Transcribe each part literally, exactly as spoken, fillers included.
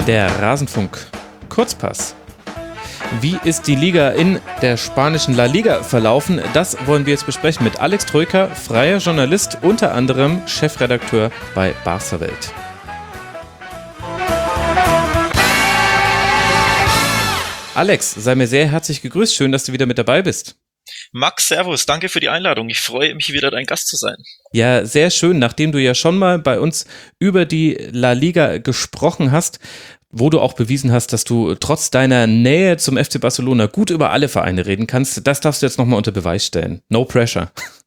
Der Rasenfunk Kurzpass. Wie ist die Liga in der spanischen La Liga verlaufen? Das wollen wir jetzt besprechen mit Alex Troika, freier Journalist, unter anderem Chefredakteur bei Barca Welt. Alex, sei mir sehr herzlich gegrüßt. Schön, dass du wieder mit dabei bist. Max, servus, danke für die Einladung. Ich freue mich, wieder dein Gast zu sein. Ja, sehr schön. Nachdem du ja schon mal bei uns über die La Liga gesprochen hast, wo du auch bewiesen hast, dass du trotz deiner Nähe zum F C Barcelona gut über alle Vereine reden kannst, das darfst du jetzt nochmal unter Beweis stellen. No pressure.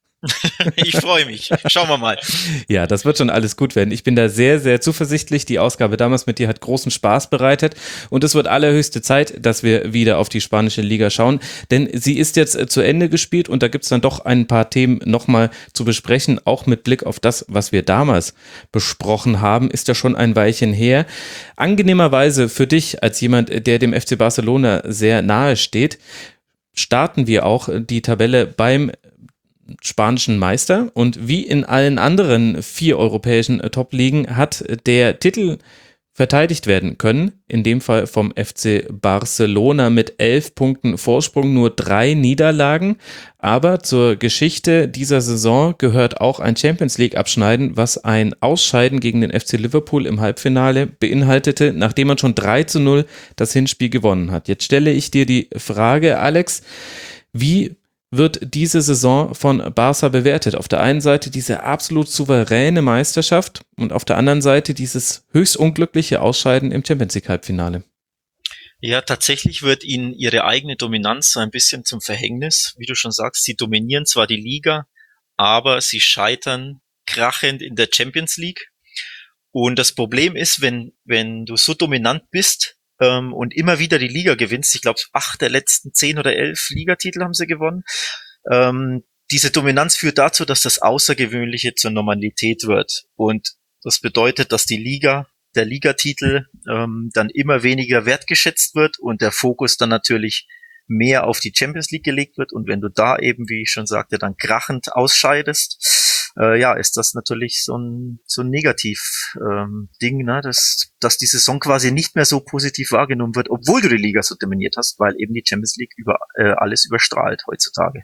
Ich freue mich. Schauen wir mal. Ja, das wird schon alles gut werden. Ich bin da sehr, sehr zuversichtlich. Die Ausgabe damals mit dir hat großen Spaß bereitet und es wird allerhöchste Zeit, dass wir wieder auf die spanische Liga schauen, denn sie ist jetzt zu Ende gespielt und da gibt es dann doch ein paar Themen nochmal zu besprechen, auch mit Blick auf das, was wir damals besprochen haben, ist ja schon ein Weilchen her. Angenehmerweise für dich als jemand, der dem F C Barcelona sehr nahe steht, starten wir auch die Tabelle beim spanischen Meister und wie in allen anderen vier europäischen Top-Ligen hat der Titel verteidigt werden können, in dem Fall vom F C Barcelona mit elf Punkten Vorsprung, nur drei Niederlagen, aber zur Geschichte dieser Saison gehört auch ein Champions-League-Abschneiden, was ein Ausscheiden gegen den F C Liverpool im Halbfinale beinhaltete, nachdem man schon drei zu null das Hinspiel gewonnen hat. Jetzt stelle ich dir die Frage, Alex, wie wird diese Saison von Barca bewertet? Auf der einen Seite diese absolut souveräne Meisterschaft und auf der anderen Seite dieses höchst unglückliche Ausscheiden im Champions-League-Halbfinale. Ja, tatsächlich wird ihnen ihre eigene Dominanz so ein bisschen zum Verhängnis. Wie du schon sagst, sie dominieren zwar die Liga, aber sie scheitern krachend in der Champions League. Und das Problem ist, wenn, wenn du so dominant bist, ähm, und immer wieder die Liga gewinnst, ich glaube, acht der letzten zehn oder elf Ligatitel haben sie gewonnen. Ähm, diese Dominanz führt dazu, dass das Außergewöhnliche zur Normalität wird. Und das bedeutet, dass die Liga, der Ligatitel, ähm, dann immer weniger wertgeschätzt wird und der Fokus dann natürlich mehr auf die Champions League gelegt wird. Und wenn du da eben, wie ich schon sagte, dann krachend ausscheidest, äh, ja, ist das natürlich so ein, so ein Negativ-Ding, ähm, ne, dass, dass die Saison quasi nicht mehr so positiv wahrgenommen wird, obwohl du die Liga so dominiert hast, weil eben die Champions League über äh, alles überstrahlt heutzutage.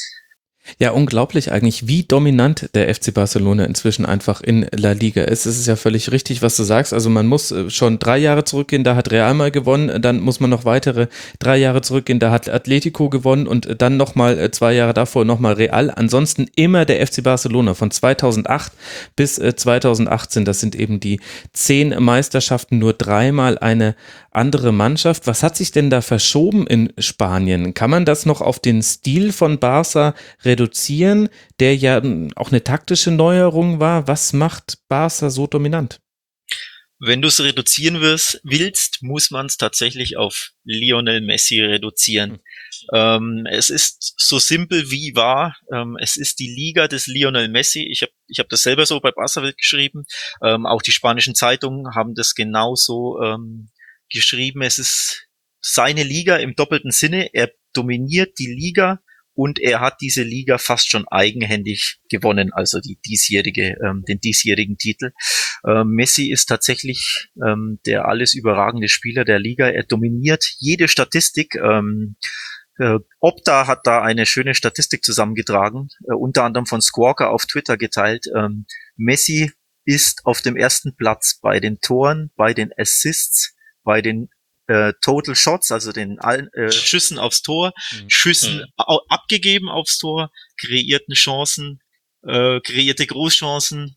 Ja, unglaublich eigentlich, wie dominant der F C Barcelona inzwischen einfach in La Liga ist. Es ist ja völlig richtig, was du sagst. Also man muss schon drei Jahre zurückgehen, da hat Real mal gewonnen, dann muss man noch weitere drei Jahre zurückgehen, da hat Atletico gewonnen und dann nochmal zwei Jahre davor nochmal Real. Ansonsten immer der F C Barcelona von zweitausendacht bis zweitausendachtzehn. Das sind eben die zehn Meisterschaften, nur dreimal eine andere Mannschaft. Was hat sich denn da verschoben in Spanien? Kann man das noch auf den Stil von Barca reduzieren, der ja auch eine taktische Neuerung war? Was macht Barca so dominant? Wenn du es reduzieren wirst, willst, muss man es tatsächlich auf Lionel Messi reduzieren. Mhm. Ähm, es ist so simpel wie wahr. Ähm, es ist die Liga des Lionel Messi. Ich habe ich hab das selber so bei Barca Welt geschrieben. Ähm, auch die spanischen Zeitungen haben das genauso ähm, geschrieben. Es ist seine Liga im doppelten Sinne. Er dominiert die Liga und er hat diese Liga fast schon eigenhändig gewonnen, also die diesjährige, ähm, den diesjährigen Titel. Ähm, Messi ist tatsächlich ähm, der alles überragende Spieler der Liga. Er dominiert jede Statistik. Ähm, äh, Opta hat da eine schöne Statistik zusammengetragen, äh, unter anderem von Squawka auf Twitter geteilt. Ähm, Messi ist auf dem ersten Platz bei den Toren, bei den Assists, bei den äh, Total Shots, also den äh, Schüssen aufs Tor, mhm. Schüssen mhm. au- abgegeben aufs Tor, kreierten Chancen, äh, kreierte Großchancen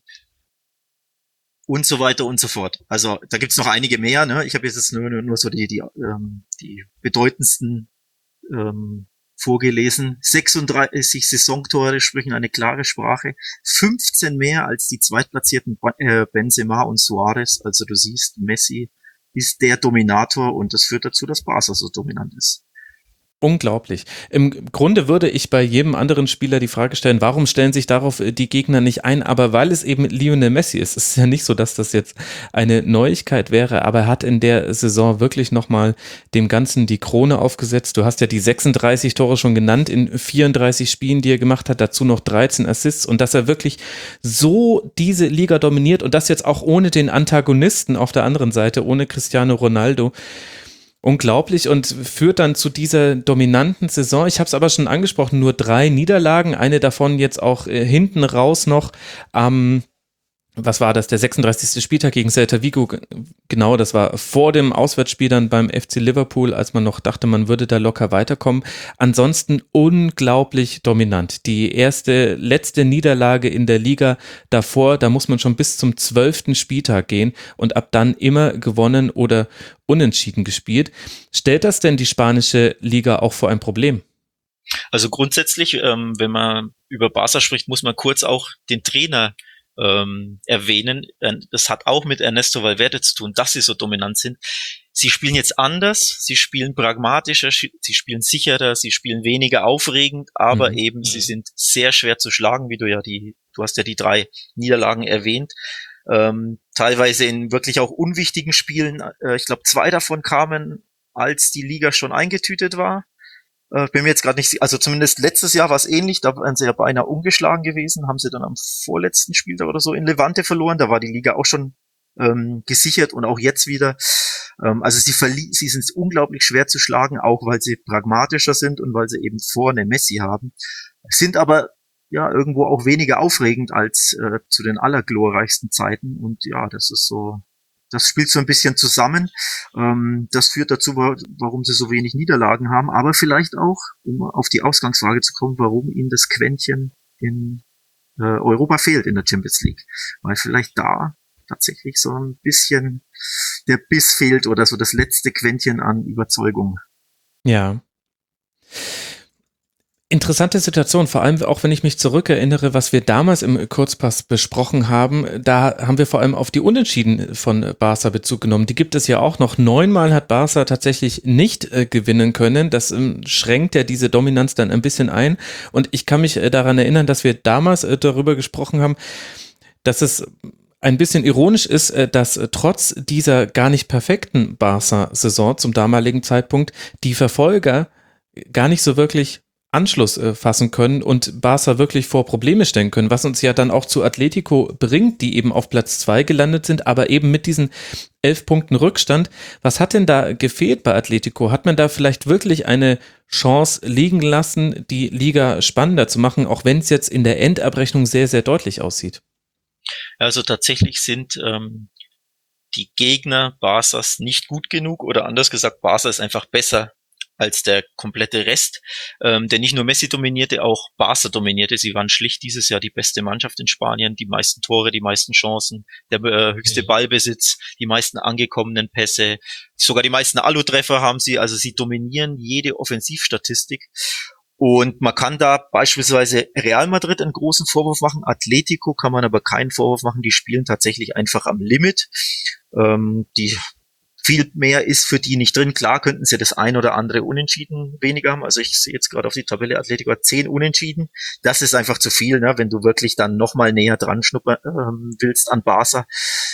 und so weiter und so fort. Also da gibt's noch einige mehr. Ne? Ich habe jetzt nur, nur, nur so die, die, ähm, die bedeutendsten ähm, vorgelesen. sechsunddreißig Saisontore sprechen eine klare Sprache. fünfzehn mehr als die zweitplatzierten äh, Benzema und Suarez. Also du siehst, Messi ist der Dominator und das führt dazu, dass Barca so dominant ist. Unglaublich. Im Grunde würde ich bei jedem anderen Spieler die Frage stellen, warum stellen sich darauf die Gegner nicht ein? Aber weil es eben Lionel Messi ist, es ist ja nicht so, dass das jetzt eine Neuigkeit wäre, aber er hat in der Saison wirklich nochmal dem Ganzen die Krone aufgesetzt. Du hast ja die sechsunddreißig Tore schon genannt in vierunddreißig Spielen, die er gemacht hat, dazu noch dreizehn Assists und dass er wirklich so diese Liga dominiert und das jetzt auch ohne den Antagonisten auf der anderen Seite, ohne Cristiano Ronaldo. Unglaublich und führt dann zu dieser dominanten Saison. Ich habe es aber schon angesprochen, nur drei Niederlagen, eine davon jetzt auch äh, hinten raus noch am, was war das, der sechsunddreißigste Spieltag gegen Celta Vigo, genau, das war vor dem Auswärtsspiel dann beim F C Liverpool, als man noch dachte, man würde da locker weiterkommen. Ansonsten unglaublich dominant. Die erste, letzte Niederlage in der Liga davor, da muss man schon bis zum zwölften Spieltag gehen und ab dann immer gewonnen oder unentschieden gespielt. Stellt das denn die spanische Liga auch vor ein Problem? Also grundsätzlich, ähm, wenn man über Barca spricht, muss man kurz auch den Trainer ähm, erwähnen. Das hat auch mit Ernesto Valverde zu tun, dass sie so dominant sind. Sie spielen jetzt anders, sie spielen pragmatischer, sie spielen sicherer, sie spielen weniger aufregend, aber mhm. eben, sie sind sehr schwer zu schlagen, wie du ja die, du hast ja die drei Niederlagen erwähnt. Ähm, teilweise in wirklich auch unwichtigen Spielen. Äh, ich glaube, zwei davon kamen, als die Liga schon eingetütet war. Äh, bin mir jetzt gerade nicht, also zumindest letztes Jahr war es ähnlich, da waren sie ja beinahe ungeschlagen gewesen, haben sie dann am vorletzten Spieltag oder so in Levante verloren, da war die Liga auch schon ähm, gesichert und auch jetzt wieder. Ähm, also sie verli- sie sind unglaublich schwer zu schlagen, auch weil sie pragmatischer sind und weil sie eben vorne Messi haben, sind aber ja irgendwo auch weniger aufregend als äh, zu den allerglorreichsten Zeiten und ja, das ist so, das spielt so ein bisschen zusammen. Ähm, das führt dazu, warum sie so wenig Niederlagen haben, aber vielleicht auch, um auf die Ausgangsfrage zu kommen, warum ihnen das Quäntchen in äh, Europa fehlt in der Champions League. Weil vielleicht da tatsächlich so ein bisschen der Biss fehlt oder so das letzte Quäntchen an Überzeugung. Ja. Interessante Situation, vor allem auch wenn ich mich zurückerinnere, was wir damals im Kurzpass besprochen haben, da haben wir vor allem auf die Unentschieden von Barca Bezug genommen. Die gibt es ja auch noch. Neunmal hat Barca tatsächlich nicht äh, gewinnen können. Das ähm, schränkt ja diese Dominanz dann ein bisschen ein. Und ich kann mich äh, daran erinnern, dass wir damals äh, darüber gesprochen haben, dass es ein bisschen ironisch ist, äh, dass äh, trotz dieser gar nicht perfekten Barca-Saison zum damaligen Zeitpunkt die Verfolger gar nicht so wirklich Anschluss äh, fassen können und Barca wirklich vor Probleme stellen können, was uns ja dann auch zu Atletico bringt, die eben auf Platz zwei gelandet sind, aber eben mit diesen elf Punkten Rückstand. Was hat denn da gefehlt bei Atletico? Hat man da vielleicht wirklich eine Chance liegen lassen, die Liga spannender zu machen, auch wenn es jetzt in der Endabrechnung sehr, sehr deutlich aussieht? Also tatsächlich sind ähm, die Gegner Barças nicht gut genug oder anders gesagt, Barca ist einfach besser als der komplette Rest, ähm, der nicht nur Messi dominierte, auch Barca dominierte. Sie waren schlicht dieses Jahr die beste Mannschaft in Spanien, die meisten Tore, die meisten Chancen, der äh, höchste Ballbesitz, die meisten angekommenen Pässe, sogar die meisten Alu-Treffer haben sie, also sie dominieren jede Offensivstatistik. Und man kann da beispielsweise Real Madrid einen großen Vorwurf machen, Atletico kann man aber keinen Vorwurf machen, die spielen tatsächlich einfach am Limit. Ähm, die Viel mehr ist für die nicht drin. Klar könnten sie das ein oder andere Unentschieden weniger haben. Also ich sehe jetzt gerade auf die Tabelle, Atletico hat zehn Unentschieden. Das ist einfach zu viel, ne? Wenn du wirklich dann nochmal näher dran schnuppern ähm, willst an Barca.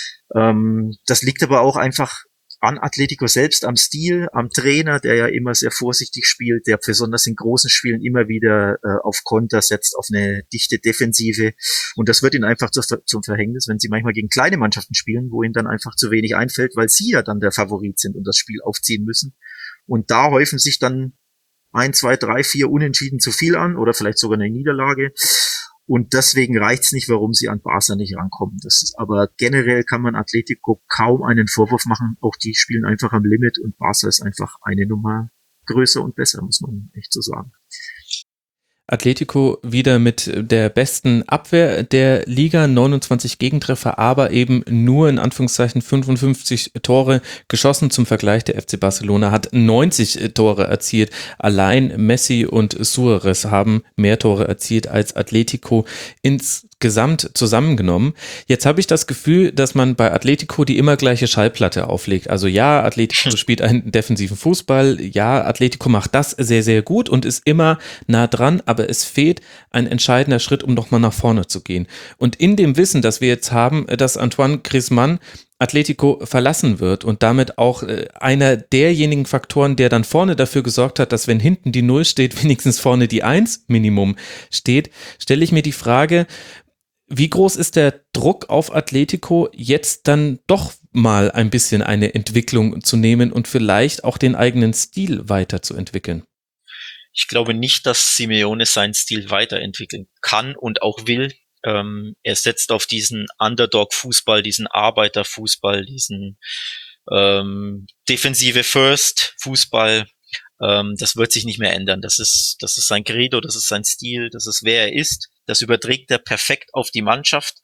Ähm, das liegt aber auch einfach an Atletico selbst, am Stil, am Trainer, der ja immer sehr vorsichtig spielt, der besonders in großen Spielen immer wieder äh, auf Konter setzt, auf eine dichte Defensive. Und das wird ihnen einfach zu, zum Verhängnis, wenn sie manchmal gegen kleine Mannschaften spielen, wo ihnen dann einfach zu wenig einfällt, weil sie ja dann der Favorit sind und das Spiel aufziehen müssen. Und da häufen sich dann ein, zwei, drei, vier Unentschieden zu viel an oder vielleicht sogar eine Niederlage. Und deswegen reicht's nicht, warum sie an Barca nicht rankommen. Das ist, aber generell kann man Atletico kaum einen Vorwurf machen. Auch die spielen einfach am Limit und Barca ist einfach eine Nummer größer und besser, muss man echt so sagen. Atletico wieder mit der besten Abwehr der Liga, neunundzwanzig Gegentreffer, aber eben nur in Anführungszeichen fünfundfünfzig Tore geschossen. Zum Vergleich, der F C Barcelona hat neunzig Tore erzielt. Allein Messi und Suárez haben mehr Tore erzielt als Atletico insgesamt zusammengenommen. Jetzt habe ich das Gefühl, dass man bei Atletico die immer gleiche Schallplatte auflegt. Also ja, Atletico spielt einen defensiven Fußball, ja, Atletico macht das sehr, sehr gut und ist immer nah dran, aber es fehlt ein entscheidender Schritt, um nochmal nach vorne zu gehen. Und in dem Wissen, dass wir jetzt haben, dass Antoine Griezmann Atletico verlassen wird und damit auch äh, einer derjenigen Faktoren, der dann vorne dafür gesorgt hat, dass wenn hinten die Null steht, wenigstens vorne die Eins Minimum steht, stelle ich mir die Frage, wie groß ist der Druck auf Atletico, jetzt dann doch mal ein bisschen eine Entwicklung zu nehmen und vielleicht auch den eigenen Stil weiterzuentwickeln? Ich glaube nicht, dass Simeone seinen Stil weiterentwickeln kann und auch will. Ähm, er setzt auf diesen Underdog-Fußball, diesen Arbeiter-Fußball, diesen ähm, defensive First-Fußball. Ähm, das wird sich nicht mehr ändern. Das ist, das ist sein Credo, das ist sein Stil, das ist wer er ist. Das überträgt er perfekt auf die Mannschaft.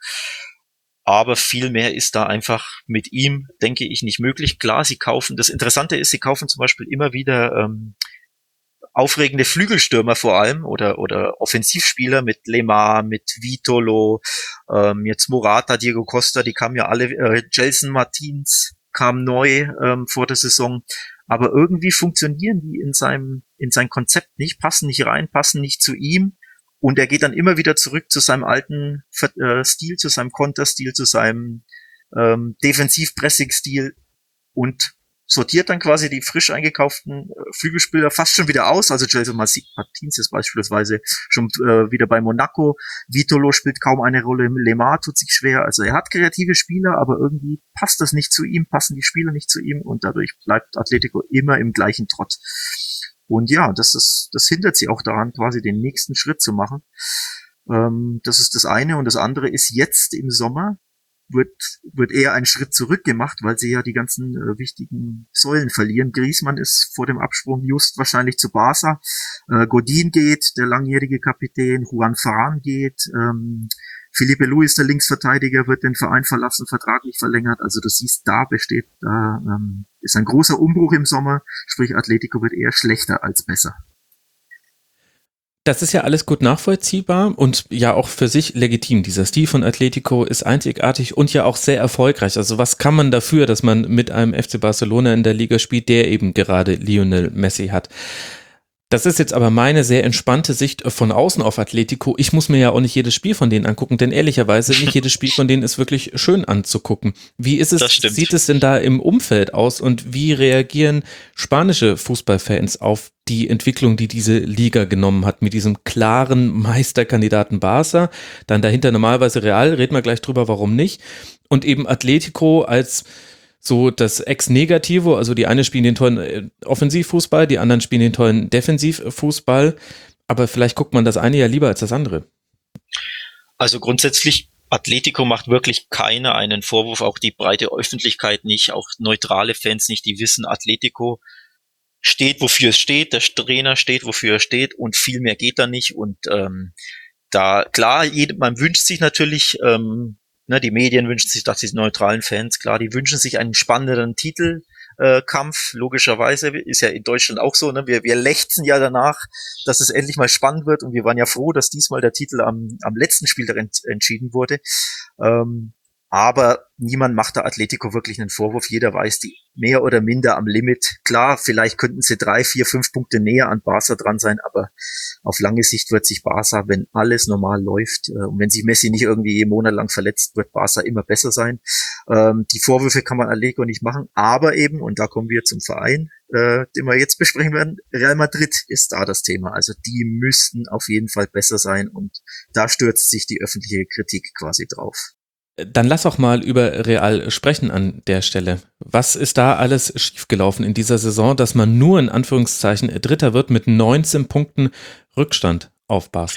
Aber viel mehr ist da einfach mit ihm, denke ich, nicht möglich. Klar, sie kaufen, das Interessante ist, sie kaufen zum Beispiel immer wieder ähm, aufregende Flügelstürmer vor allem oder oder Offensivspieler mit Lemar, mit Vitolo, ähm, jetzt Morata, Diego Costa, die kamen ja alle, äh, Gelson Martins kam neu ähm, vor der Saison, aber irgendwie funktionieren die in seinem in sein Konzept nicht, passen nicht rein, passen nicht zu ihm und er geht dann immer wieder zurück zu seinem alten äh, Stil, zu seinem Konterstil, zu seinem ähm, Defensiv-Pressing-Stil und sortiert dann quasi die frisch eingekauften äh, Flügelspieler fast schon wieder aus. Also Gelson Martins ist beispielsweise schon äh, wieder bei Monaco. Vitolo spielt kaum eine Rolle. Lemar tut sich schwer. Also er hat kreative Spieler, aber irgendwie passt das nicht zu ihm, passen die Spieler nicht zu ihm und dadurch bleibt Atletico immer im gleichen Trott. Und ja, das ist, das hindert sie auch daran, quasi den nächsten Schritt zu machen. Ähm, das ist das eine. Und das andere ist jetzt im Sommer wird wird eher ein Schritt zurück gemacht, weil sie ja die ganzen äh, wichtigen Säulen verlieren. Griezmann ist vor dem Absprung just wahrscheinlich zu Barca. Äh, Godin geht, der langjährige Kapitän. Juan Ferran geht. Ähm, Felipe Luis, der Linksverteidiger, wird den Verein verlassen, Vertrag nicht verlängert. Also du siehst, da besteht, da ähm, ist ein großer Umbruch im Sommer. Sprich, Atletico wird eher schlechter als besser. Das ist ja alles gut nachvollziehbar und ja auch für sich legitim. Dieser Stil von Atletico ist einzigartig und ja auch sehr erfolgreich. Also was kann man dafür, dass man mit einem F C Barcelona in der Liga spielt, der eben gerade Lionel Messi hat? Das ist jetzt aber meine sehr entspannte Sicht von außen auf Atletico. Ich muss mir ja auch nicht jedes Spiel von denen angucken, denn ehrlicherweise nicht jedes Spiel von denen ist wirklich schön anzugucken. Wie ist es, sieht es denn da im Umfeld aus und wie reagieren spanische Fußballfans auf die Entwicklung, die diese Liga genommen hat, mit diesem klaren Meisterkandidaten Barca, dann dahinter normalerweise Real, reden wir gleich drüber, warum nicht, und eben Atletico als so das Ex-Negativo, also die eine spielen den tollen Offensivfußball, die anderen spielen den tollen Defensivfußball, aber vielleicht guckt man das eine ja lieber als das andere. Also grundsätzlich, Atletico macht wirklich keiner einen Vorwurf, auch die breite Öffentlichkeit nicht, auch neutrale Fans nicht, die wissen, Atletico steht, wofür es steht, der Trainer steht, wofür er steht und viel mehr geht da nicht und ähm, da, klar, jede, man wünscht sich natürlich, ähm, Ne, die Medien wünschen sich, dass die neutralen Fans, klar, die wünschen sich einen spannenderen Titelkampf. Äh, Logischerweise ist ja in Deutschland auch so. Ne? Wir, wir lechzen ja danach, dass es endlich mal spannend wird. Und wir waren ja froh, dass diesmal der Titel am, am letzten Spieltag ent, entschieden wurde. Ähm, aber niemand macht da Atletico wirklich einen Vorwurf. Jeder weiß, die mehr oder minder am Limit. Klar, vielleicht könnten sie drei, vier, fünf Punkte näher an Barca dran sein, aber auf lange Sicht wird sich Barca, wenn alles normal läuft, äh, und wenn sich Messi nicht irgendwie monatelang verletzt, wird Barca immer besser sein. Ähm, die Vorwürfe kann man Atletico nicht machen, aber eben, und da kommen wir zum Verein, äh, den wir jetzt besprechen werden, Real Madrid ist da das Thema. Also die müssten auf jeden Fall besser sein und da stürzt sich die öffentliche Kritik quasi drauf. Dann lass auch mal über Real sprechen an der Stelle. Was ist da alles schiefgelaufen in dieser Saison, dass man nur in Anführungszeichen Dritter wird mit neunzehn Punkten Rückstand auf Barca? Ja,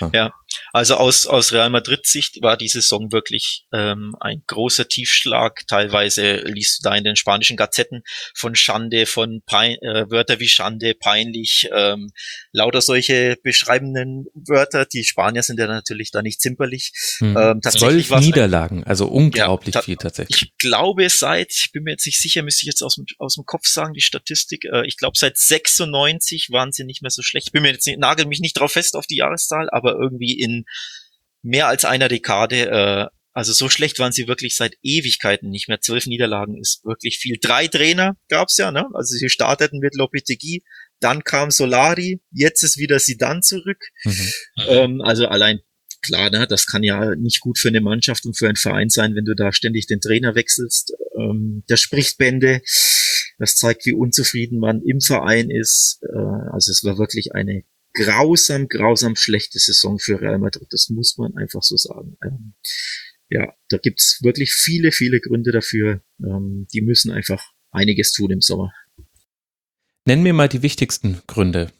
Also aus, aus Real Madrid-Sicht war die Saison wirklich ähm, ein großer Tiefschlag. Teilweise liest du da in den spanischen Gazetten von Schande, von Pein äh, Wörter wie Schande, peinlich, ähm, lauter solche beschreibenden Wörter. Die Spanier sind ja natürlich da nicht zimperlich. Hm. Ähm, tatsächlich Zwölf war es Niederlagen, also ja, unglaublich ta viel tatsächlich. ich glaube seit, ich bin mir jetzt nicht sicher, müsste ich jetzt aus dem, aus dem Kopf sagen, die Statistik, äh, ich glaube seit sechsundneunzig waren sie nicht mehr so schlecht. Ich bin mir jetzt nicht, nagel mich nicht drauf fest auf die Jahreszahl, aber irgendwie in mehr als einer Dekade, äh, also so schlecht waren sie wirklich seit Ewigkeiten nicht mehr. Zwölf Niederlagen ist wirklich viel. Drei Trainer gab's ja, ne? Also sie starteten mit Lopetegui, dann kam Solari, jetzt ist wieder Zidane zurück. Mhm. Ähm, also allein klar, ne, das kann ja nicht gut für eine Mannschaft und für einen Verein sein, wenn du da ständig den Trainer wechselst. Ähm, das spricht Bände. Das zeigt, wie unzufrieden man im Verein ist. Äh, also es war wirklich eine grausam, grausam schlechte Saison für Real Madrid. Das muss man einfach so sagen. Ähm, ja, da gibt's wirklich viele, viele Gründe dafür. Ähm, die müssen einfach einiges tun im Sommer. Nenn mir mal die wichtigsten Gründe.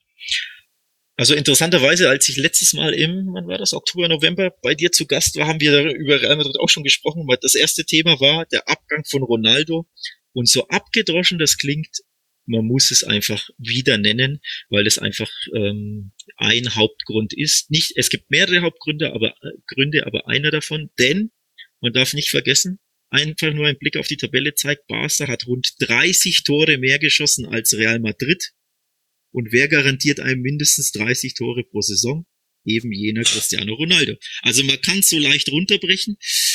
Also interessanterweise, als ich letztes Mal im, wann war das, Oktober, November bei dir zu Gast war, haben wir über Real Madrid auch schon gesprochen, weil das erste Thema war der Abgang von Ronaldo. Und so abgedroschen das klingt, man muss es einfach wieder nennen, weil es einfach ähm, ein Hauptgrund ist. Nicht, es gibt mehrere Hauptgründe, aber äh, Gründe, aber einer davon, denn man darf nicht vergessen, einfach nur ein Blick auf die Tabelle zeigt, Barca hat rund dreißig Tore mehr geschossen als Real Madrid. Und wer garantiert einem mindestens dreißig Tore pro Saison? Eben jener Cristiano Ronaldo. Also man kann es so leicht runterbrechen.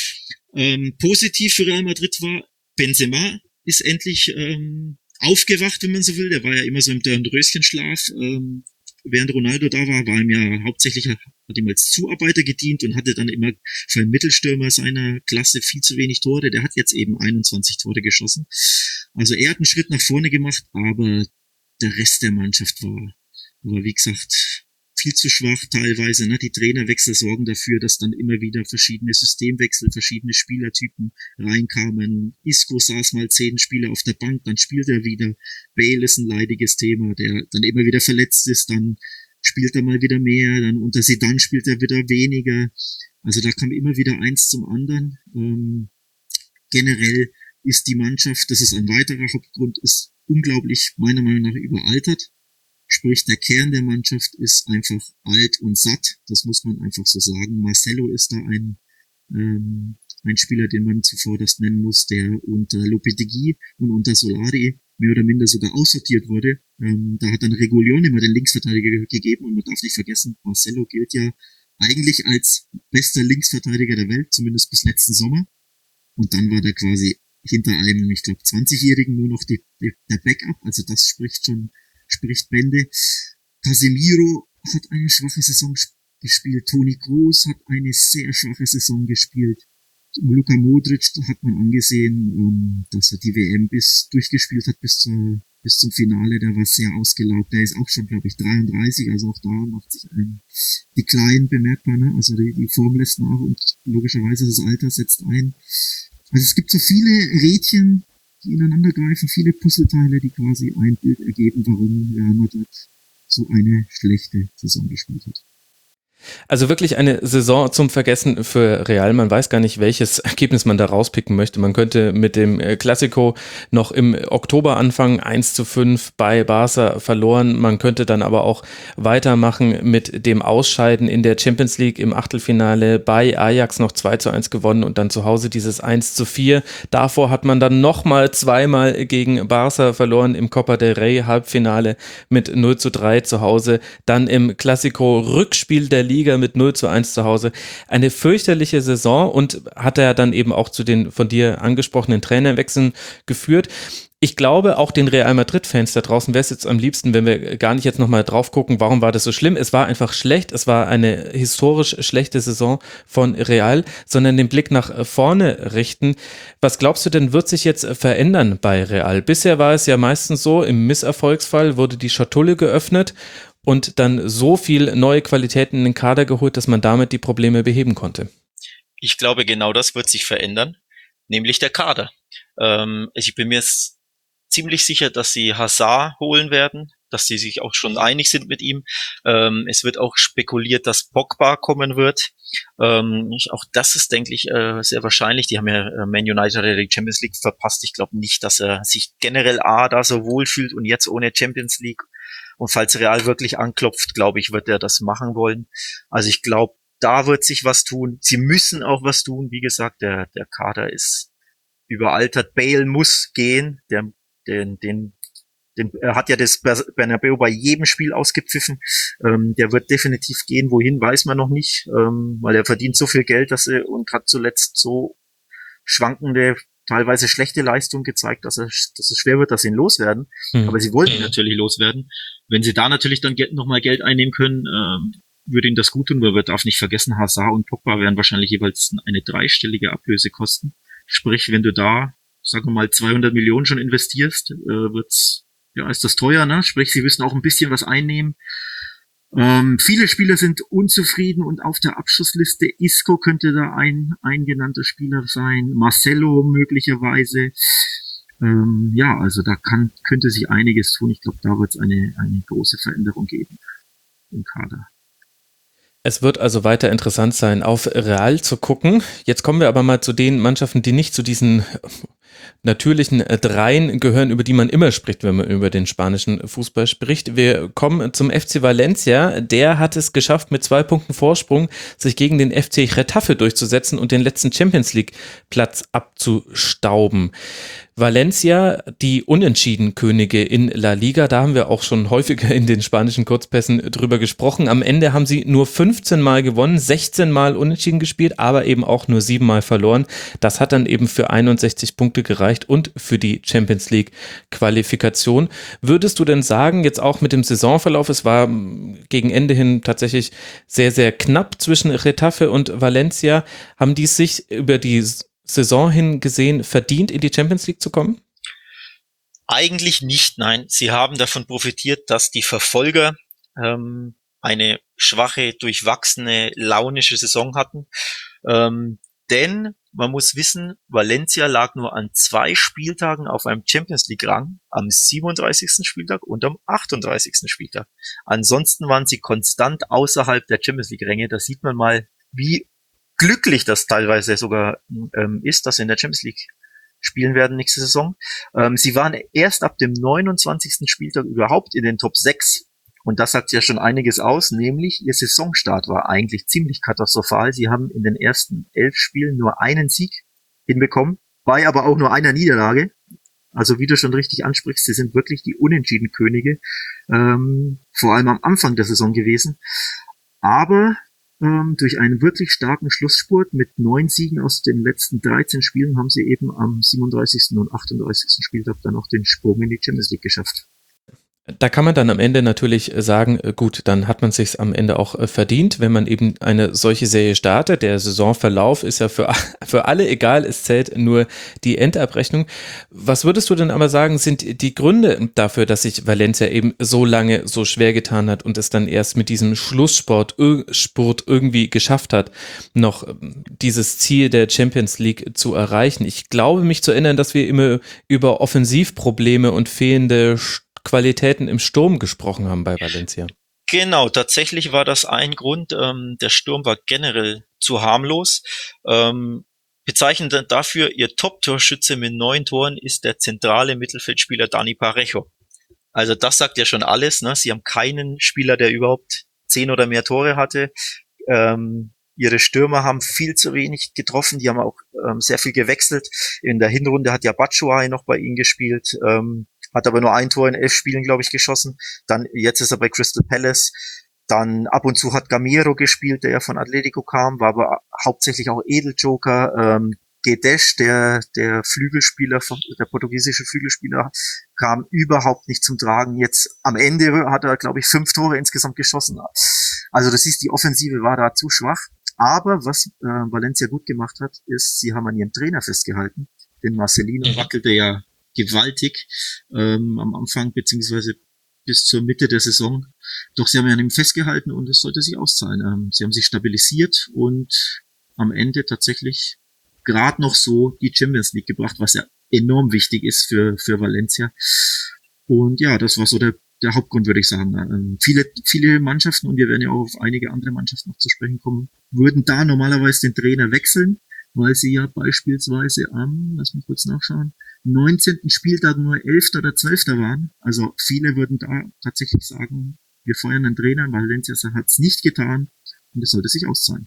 Ähm, positiv für Real Madrid war, Benzema ist endlich ähm, aufgewacht, wenn man so will. Der war ja immer so im Dornröschenschlaf. Ähm, während Ronaldo da war, war ihm ja hauptsächlich, hat ihm als Zuarbeiter gedient und hatte dann immer für einen Mittelstürmer seiner Klasse viel zu wenig Tore. Der hat jetzt eben einundzwanzig Tore geschossen. Also er hat einen Schritt nach vorne gemacht, aber der Rest der Mannschaft war, war wie gesagt, viel zu schwach teilweise. Ne? Die Trainerwechsel sorgen dafür, dass dann immer wieder verschiedene Systemwechsel, verschiedene Spielertypen reinkamen. Isco saß mal zehn Spieler auf der Bank, dann spielt er wieder. Bale ist ein leidiges Thema, der dann immer wieder verletzt ist, dann spielt er mal wieder mehr, dann unter Zidane spielt er wieder weniger. Also da kam immer wieder eins zum anderen. Ähm, generell ist die Mannschaft, das ist ein weiterer Hauptgrund, ist unglaublich, meiner Meinung nach, überaltert. Sprich, der Kern der Mannschaft ist einfach alt und satt. Das muss man einfach so sagen. Marcelo ist da ein, ähm, ein Spieler, den man zuvorderst nennen muss, der unter Lopetegui und unter Solari mehr oder minder sogar aussortiert wurde. Ähm, da hat dann Reguilón immer den Linksverteidiger gegeben und man darf nicht vergessen, Marcelo gilt ja eigentlich als bester Linksverteidiger der Welt, zumindest bis letzten Sommer. Und dann war der quasi hinter einem, ich glaube, zwanzigjährigen nur noch die, die, der Backup. Also das spricht schon, spricht Bände. Casemiro hat eine schwache Saison gespielt. Toni Kroos hat eine sehr schwache Saison gespielt. Luka Modric hat man angesehen, ähm, dass er die W M bis durchgespielt hat bis zur, bis zum Finale. Der war sehr ausgelaugt. Der ist auch schon, glaube ich, dreiunddreißig. Also auch da macht sich ein Decline bemerkbar. Ne? Also die, die Form lässt nach und logischerweise das Alter setzt ein. Also es gibt so viele Rädchen, die ineinander greifen, viele Puzzleteile, die quasi ein Bild ergeben, warum Real Madrid so eine schlechte Saison gespielt hat. Also wirklich eine Saison zum Vergessen für Real. Man weiß gar nicht, welches Ergebnis man da rauspicken möchte. Man könnte mit dem Clasico noch im Oktober anfangen, eins zu fünf bei Barca verloren. Man könnte dann aber auch weitermachen mit dem Ausscheiden in der Champions League im Achtelfinale bei Ajax noch zwei zu eins gewonnen und dann zu Hause dieses eins zu vier. Davor hat man dann nochmal zweimal gegen Barca verloren im Copa del Rey Halbfinale mit null zu drei zu Hause. Dann im Clasico Rückspiel der Liga mit null zu eins zu Hause. Eine fürchterliche Saison und hat er dann eben auch zu den von dir angesprochenen Trainerwechseln geführt. Ich glaube, auch den Real Madrid-Fans da draußen wäre es jetzt am liebsten, wenn wir gar nicht jetzt nochmal drauf gucken, warum war das so schlimm. Es war einfach schlecht, es war eine historisch schlechte Saison von Real, sondern den Blick nach vorne richten. Was glaubst du denn, wird sich jetzt verändern bei Real? Bisher war es ja meistens so, im Misserfolgsfall wurde die Schatulle geöffnet und dann so viel neue Qualitäten in den Kader geholt, dass man damit die Probleme beheben konnte. Ich glaube, genau das wird sich verändern, nämlich der Kader. Ähm, ich bin mir ziemlich sicher, dass sie Hazard holen werden. dass sie sich auch schon einig sind mit ihm. Ähm, es wird auch spekuliert, dass Pogba kommen wird. Ähm, auch das ist, denke ich, äh, sehr wahrscheinlich. Die haben ja äh, Man United hat ja die Champions League verpasst. Ich glaube nicht, dass er sich generell A da so wohlfühlt und jetzt ohne Champions League. Und falls Real wirklich anklopft, glaube ich, wird er das machen wollen. Also ich glaube, da wird sich was tun. Sie müssen auch was tun. Wie gesagt, der, der Kader ist überaltert. Bale muss gehen. Der, den, den, den, er hat ja das Bernabeu bei jedem Spiel ausgepfiffen. Ähm, der wird definitiv gehen. Wohin, weiß man noch nicht. Ähm, weil er verdient so viel Geld, dass er und hat zuletzt so schwankende, teilweise schlechte Leistung gezeigt, dass, er, dass es schwer wird, dass sie ihn loswerden. Hm. Aber sie wollen ihn natürlich loswerden. Wenn sie da natürlich dann nochmal Geld einnehmen können, ähm, würde ihn das gut tun, weil man darf nicht vergessen, Hazard und Pogba werden wahrscheinlich jeweils eine dreistellige Ablöse kosten. Sprich, wenn du da, sagen wir mal, zweihundert Millionen schon investierst, äh, wird's, ja, ist das teuer, ne? Sprich, sie müssen auch ein bisschen was einnehmen. Ähm, viele Spieler sind unzufrieden und auf der Abschussliste Isco könnte da ein, ein genannter Spieler sein, Marcelo möglicherweise. Ähm, ja, also da kann, könnte sich einiges tun. Ich glaube, da wird es eine, eine große Veränderung geben im Kader. Es wird also weiter interessant sein, auf Real zu gucken. Jetzt kommen wir aber mal zu den Mannschaften, die nicht zu diesen natürlichen Dreien gehören, über die man immer spricht, wenn man über den spanischen Fußball spricht. Wir kommen zum F C Valencia. Der hat es geschafft, mit zwei Punkten Vorsprung sich gegen den F C Getafe durchzusetzen und den letzten Champions League Platz abzustauben. Valencia, die Unentschieden-Könige in La Liga, da haben wir auch schon häufiger in den spanischen Kurzpässen drüber gesprochen. Am Ende haben sie nur fünfzehn Mal gewonnen, sechzehn Mal unentschieden gespielt, aber eben auch nur sieben Mal verloren. Das hat dann eben für einundsechzig Punkte gereicht und für die Champions League Qualifikation. Würdest du denn sagen, jetzt auch mit dem Saisonverlauf, es war gegen Ende hin tatsächlich sehr, sehr knapp zwischen Getafe und Valencia, haben die sich über die Saison hin gesehen verdient, in die Champions League zu kommen? Eigentlich nicht, nein. Sie haben davon profitiert, dass die Verfolger ähm, eine schwache, durchwachsene, launische Saison hatten. Ähm, denn man muss wissen, Valencia lag nur an zwei Spieltagen auf einem Champions League-Rang, am siebenunddreißigsten Spieltag und am achtunddreißigsten Spieltag. Ansonsten waren sie konstant außerhalb der Champions League-Ränge. Da sieht man mal, wie glücklich das teilweise sogar ähm, ist, dass sie in der Champions League spielen werden nächste Saison. Ähm, sie waren erst ab dem neunundzwanzigsten Spieltag überhaupt in den Top sechs. Und das sagt ja schon einiges aus, nämlich ihr Saisonstart war eigentlich ziemlich katastrophal. Sie haben in den ersten elf Spielen nur einen Sieg hinbekommen, bei aber auch nur einer Niederlage. Also wie du schon richtig ansprichst, sie sind wirklich die Unentschieden-Könige, ähm, vor allem am Anfang der Saison gewesen. Aber ähm, durch einen wirklich starken Schlussspurt mit neun Siegen aus den letzten dreizehn Spielen haben sie eben am siebenunddreißigsten und achtunddreißigsten Spieltag dann auch den Sprung in die Champions League geschafft. Da kann man dann am Ende natürlich sagen, gut, dann hat man es sich am Ende auch verdient, wenn man eben eine solche Serie startet. Der Saisonverlauf ist ja für, für alle egal, es zählt nur die Endabrechnung. Was würdest du denn aber sagen, sind die Gründe dafür, dass sich Valencia eben so lange so schwer getan hat und es dann erst mit diesem Schlusssport Sport irgendwie geschafft hat, noch dieses Ziel der Champions League zu erreichen? Ich glaube, mich zu erinnern, dass wir immer über Offensivprobleme und fehlende Qualitäten im Sturm gesprochen haben bei Valencia. Genau, tatsächlich war das ein Grund. Ähm, der Sturm war generell zu harmlos. Ähm, bezeichnend dafür, ihr Top-Torschütze mit neun Toren ist der zentrale Mittelfeldspieler Dani Parejo. Also das sagt ja schon alles, ne? Sie haben keinen Spieler, der überhaupt zehn oder mehr Tore hatte. Ähm, ihre Stürmer haben viel zu wenig getroffen. Die haben auch ähm, sehr viel gewechselt. In der Hinrunde hat ja Batshuayi noch bei ihnen gespielt. Ähm, hat aber nur ein Tor in elf Spielen, glaube ich, geschossen. Dann, jetzt ist er bei Crystal Palace. Dann ab und zu hat Gamero gespielt, der ja von Atletico kam, war aber hauptsächlich auch Edeljoker. Ähm, Guedes, der, der Flügelspieler, der portugiesische Flügelspieler, kam überhaupt nicht zum Tragen. Jetzt am Ende hat er, glaube ich, fünf Tore insgesamt geschossen. Also das ist, die Offensive war da zu schwach. Aber was äh, Valencia gut gemacht hat, ist, sie haben an ihrem Trainer festgehalten. Denn Marcelino mhm. wackelte ja gewaltig ähm, am Anfang, beziehungsweise bis zur Mitte der Saison. Doch sie haben ja an ihm festgehalten und es sollte sich auszahlen. Ähm, sie haben sich stabilisiert und am Ende tatsächlich gerade noch so die Champions League gebracht, was ja enorm wichtig ist für für Valencia. Und ja, das war so der der Hauptgrund, würde ich sagen. Ähm, viele, viele Mannschaften, und wir werden ja auch auf einige andere Mannschaften noch zu sprechen kommen, würden da normalerweise den Trainer wechseln, weil sie ja beispielsweise am, lass mich kurz nachschauen, neunzehnten Spieltag nur elfter oder zwölfter waren. Also viele würden da tatsächlich sagen, wir feuern einen Trainer, Valencia hat es nicht getan und es sollte sich auszahlen.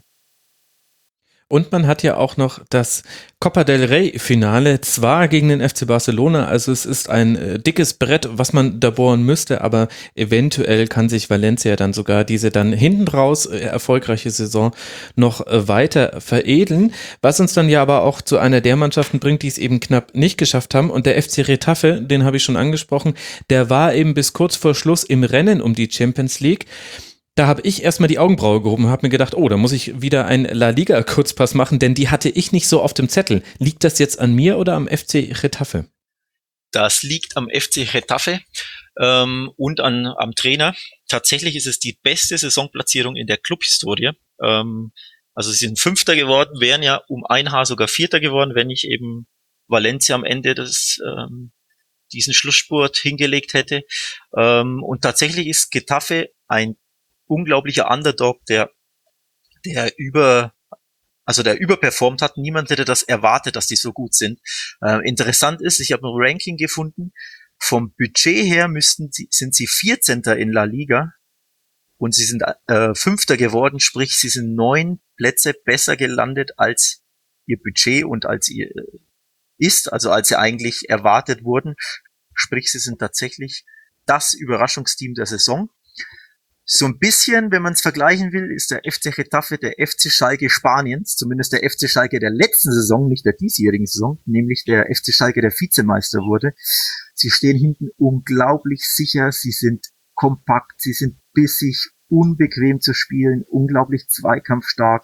Und man hat ja auch noch das Copa del Rey Finale, zwar gegen den F C Barcelona, also es ist ein äh, dickes Brett, was man da bohren müsste, aber eventuell kann sich Valencia dann sogar diese dann hinten raus äh, erfolgreiche Saison noch äh, weiter veredeln, was uns dann ja aber auch zu einer der Mannschaften bringt, die es eben knapp nicht geschafft haben, und der F C Retafe, den habe ich schon angesprochen, der war eben bis kurz vor Schluss im Rennen um die Champions League. Da habe ich erstmal die Augenbraue gehoben und habe mir gedacht, oh, da muss ich wieder einen La Liga-Kurzpass machen, denn die hatte ich nicht so auf dem Zettel. Liegt das jetzt an mir oder am F C Retafe? Das liegt am F C Retafe ähm, und an, am Trainer. Tatsächlich ist es die beste Saisonplatzierung in der Clubhistorie. Ähm, also sie sind Fünfter geworden, wären ja um ein Haar sogar Vierter geworden, wenn nicht eben Valencia am Ende des, ähm, diesen Schlussspurt hingelegt hätte. Ähm, und tatsächlich ist Getafe ein unglaublicher Underdog, der, der über, also der überperformt hat. Niemand hätte das erwartet, dass die so gut sind. Äh, interessant ist, ich habe ein Ranking gefunden. Vom Budget her müssten sie, sind sie vierzehnter in La Liga und sie sind äh, Fünfter geworden, sprich, sie sind neun Plätze besser gelandet als ihr Budget und als ihr äh, ist, also als sie eigentlich erwartet wurden. Sprich, sie sind tatsächlich das Überraschungsteam der Saison. So ein bisschen, wenn man es vergleichen will, ist der F C Getafe der F C Schalke Spaniens, zumindest der F C Schalke der letzten Saison, nicht der diesjährigen Saison, nämlich der F C Schalke, der Vizemeister wurde. Sie stehen hinten unglaublich sicher, sie sind kompakt, sie sind bissig, unbequem zu spielen, unglaublich zweikampfstark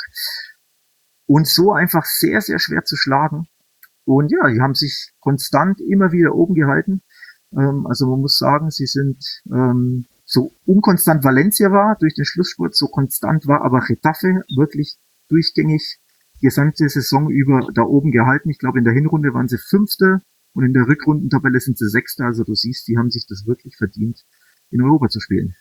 und so einfach sehr, sehr schwer zu schlagen. Und ja, die haben sich konstant immer wieder oben gehalten. Ähm, also man muss sagen, sie sind ähm, so unkonstant Valencia war durch den Schlussspurt, so konstant war aber Getafe wirklich durchgängig die gesamte Saison über da oben gehalten. Ich glaube, in der Hinrunde waren sie Fünfte und in der Rückrundentabelle sind sie Sechster. Also du siehst, die haben sich das wirklich verdient, in Europa zu spielen.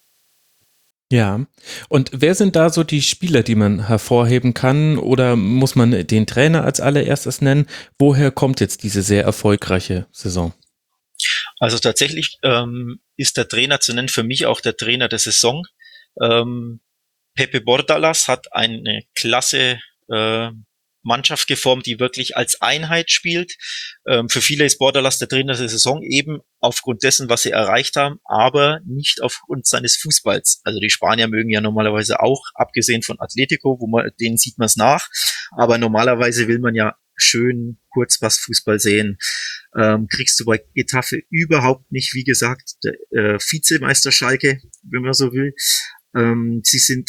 Ja, und wer sind da so die Spieler, die man hervorheben kann, oder muss man den Trainer als allererstes nennen? Woher kommt jetzt diese sehr erfolgreiche Saison? Also tatsächlich ähm, ist der Trainer zu nennen, für mich auch der Trainer der Saison. Ähm, Pepe Bordalas hat eine klasse äh, Mannschaft geformt, die wirklich als Einheit spielt. Ähm, für viele ist Bordalas der Trainer der Saison, eben aufgrund dessen, was sie erreicht haben, aber nicht aufgrund seines Fußballs. Also die Spanier mögen ja normalerweise auch, abgesehen von Atletico, wo man, denen sieht man es nach, aber normalerweise will man ja schön Kurzpassfußball sehen. Ähm, kriegst du bei Getafe überhaupt nicht, wie gesagt, der äh, Vizemeister Schalke, wenn man so will. Ähm, sie sind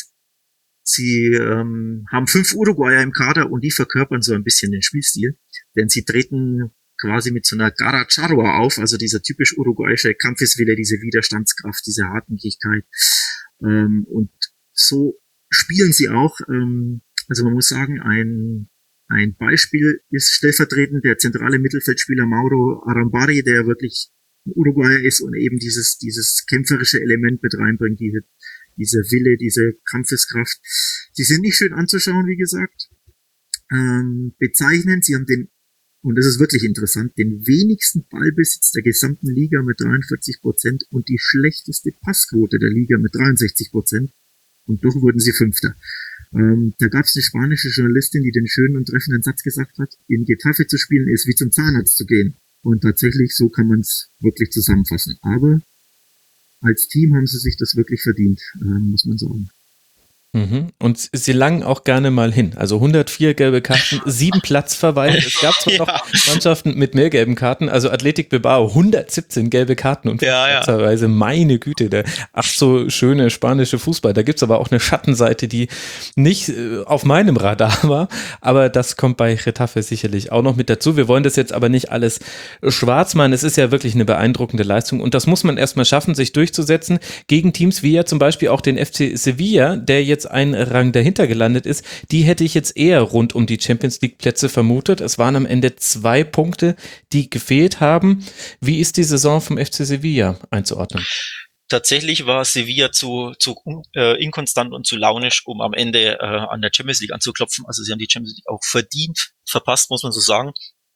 Sie ähm, haben fünf Uruguayer im Kader und die verkörpern so ein bisschen den Spielstil, denn sie treten quasi mit so einer Garra-Charrua auf, also dieser typisch uruguayische Kampfeswille, diese Widerstandskraft, diese Hartnäckigkeit. Ähm, und so spielen sie auch. Ähm, also man muss sagen, ein ein Beispiel ist stellvertretend der zentrale Mittelfeldspieler Mauro Arambari, der wirklich ein Uruguayer ist und eben dieses dieses kämpferische Element mit reinbringt, diese diese Wille, diese Kampfeskraft. Sie sind nicht schön anzuschauen, wie gesagt. Ähm, bezeichnend, sie haben den, und das ist wirklich interessant, den wenigsten Ballbesitz der gesamten Liga mit dreiundvierzig Prozent und die schlechteste Passquote der Liga mit dreiundsechzig Prozent. Und doch wurden sie Fünfter. Ähm, da gab es eine spanische Journalistin, die den schönen und treffenden Satz gesagt hat, in Getafe zu spielen ist wie zum Zahnarzt zu gehen. Und tatsächlich, so kann man es wirklich zusammenfassen. Aber als Team haben sie sich das wirklich verdient, äh, muss man sagen. Mhm. Und sie langen auch gerne mal hin. Also hundertvier gelbe Karten, sieben Platzverweile. Es gab zwar ja. noch Mannschaften mit mehr gelben Karten, also Athletic Bilbao, hundertsiebzehn gelbe Karten und ja, ja. Platzverweise. Meine Güte, der ach so schöne spanische Fußball. Da gibt's aber auch eine Schattenseite, die nicht äh, auf meinem Radar war, aber das kommt bei Getafe sicherlich auch noch mit dazu. Wir wollen das jetzt aber nicht alles schwarz machen. Es ist ja wirklich eine beeindruckende Leistung und das muss man erstmal schaffen, sich durchzusetzen gegen Teams wie ja zum Beispiel auch den F C Sevilla, der jetzt ein Rang dahinter gelandet ist, die hätte ich jetzt eher rund um die Champions League Plätze vermutet. Es waren am Ende zwei Punkte, die gefehlt haben. Wie ist die Saison vom F C Sevilla einzuordnen? tatsächlich war Sevilla zu, zu äh, inkonstant und zu launisch, um am Ende äh, an der Champions League anzuklopfen. Also sie haben die Champions League auch verdient verpasst, muss man so sagen.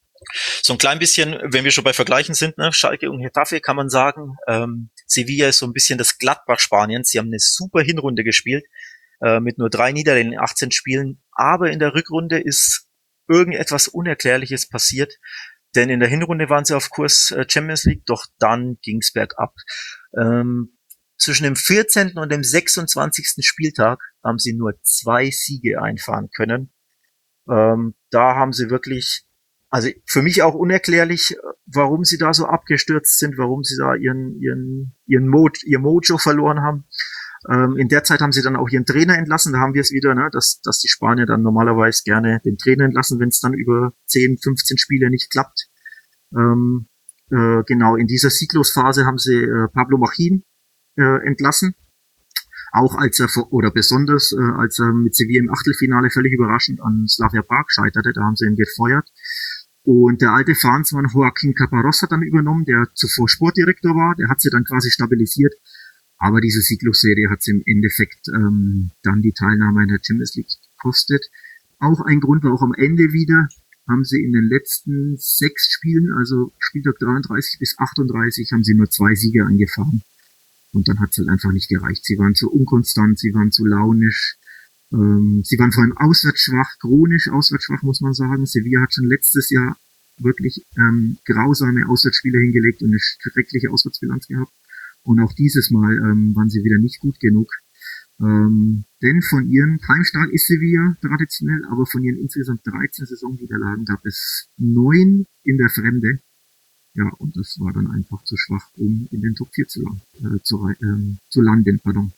So ein klein bisschen, wenn wir schon bei Vergleichen sind, ne, Schalke und Getafe, kann man sagen, ähm, Sevilla ist so ein bisschen das Gladbach Spaniens. Sie haben eine super Hinrunde gespielt, äh, mit nur drei Niederlagen in achtzehn Spielen. Aber in der Rückrunde ist irgendetwas Unerklärliches passiert. Denn in der Hinrunde waren sie auf Kurs äh, Champions League, doch dann ging's bergab. Ähm, zwischen dem vierzehnten und dem sechsundzwanzigsten Spieltag haben sie nur zwei Siege einfahren können. Ähm, da haben sie wirklich, also für mich auch unerklärlich, warum sie da so abgestürzt sind, warum sie da ihren ihren ihren Mo, ihr Mojo verloren haben. Ähm, in der Zeit haben sie dann auch ihren Trainer entlassen. Da haben wir es wieder, ne, dass dass die Spanier dann normalerweise gerne den Trainer entlassen, wenn es dann über zehn, fünfzehn Spiele nicht klappt. Ähm, äh, genau, in dieser Sieglos-Phase haben sie äh, Pablo Machin äh, entlassen. Auch als er, oder besonders, äh, als er mit Sevilla im Achtelfinale völlig überraschend an Slavia Prag scheiterte, da haben sie ihn gefeuert. Und der alte Fahnsmann Joaquín Caparrós hat dann übernommen, der zuvor Sportdirektor war, der hat sie dann quasi stabilisiert. Aber diese Sieglos-Serie hat sie im Endeffekt ähm, dann die Teilnahme in der Champions League gekostet. Auch ein Grund war auch am Ende wieder, haben sie in den letzten sechs Spielen, also Spieltag dreiunddreißig bis achtunddreißig, haben sie nur zwei Siege eingefahren. Und dann hat es halt einfach nicht gereicht. Sie waren zu unkonstant, sie waren zu launisch, ähm, sie waren vor allem auswärts schwach, chronisch auswärts schwach, muss man sagen. Sevilla hat schon letztes Jahr wirklich ähm, grausame Auswärtsspiele hingelegt und eine schreckliche Auswärtsbilanz gehabt. Und auch dieses Mal ähm, waren sie wieder nicht gut genug. Ähm, denn von ihren, heimstark ist Sevilla traditionell, aber von ihren insgesamt dreizehn Saisonniederlagen gab es neun in der Fremde. Ja, und das war dann einfach zu schwach, um in den Top vier zu, äh, zu, äh, zu landen. Pardon.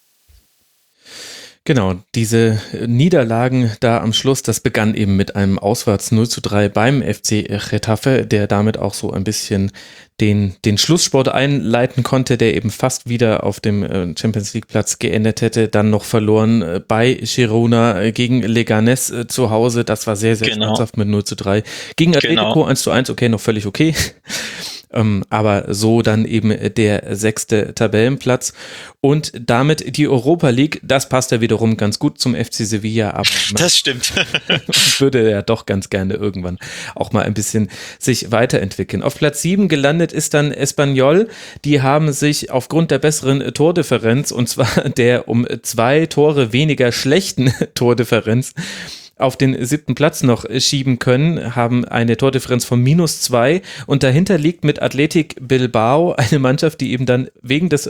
Genau, diese Niederlagen da am Schluss, das begann eben mit einem Auswärts null zu drei beim F C Getafe, der damit auch so ein bisschen den, den Schlusssport einleiten konnte, der eben fast wieder auf dem Champions League Platz geendet hätte, dann noch verloren bei Girona gegen Leganés zu Hause, das war sehr, sehr genau. schmerzhaft mit null zu drei. Gegen Atletico genau. eins zu eins, okay, noch völlig okay. Ähm, aber so dann eben der sechste Tabellenplatz und damit die Europa League, das passt ja wiederum ganz gut zum F C Sevilla, aber das stimmt. würde ja doch ganz gerne irgendwann auch mal ein bisschen sich weiterentwickeln. Auf Platz sieben gelandet ist dann Espanyol, die haben sich aufgrund der besseren Tordifferenz, und zwar der um zwei Tore weniger schlechten Tordifferenz, auf den siebten Platz noch schieben können, haben eine Tordifferenz von minus zwei und dahinter liegt mit Athletic Bilbao eine Mannschaft, die eben dann wegen des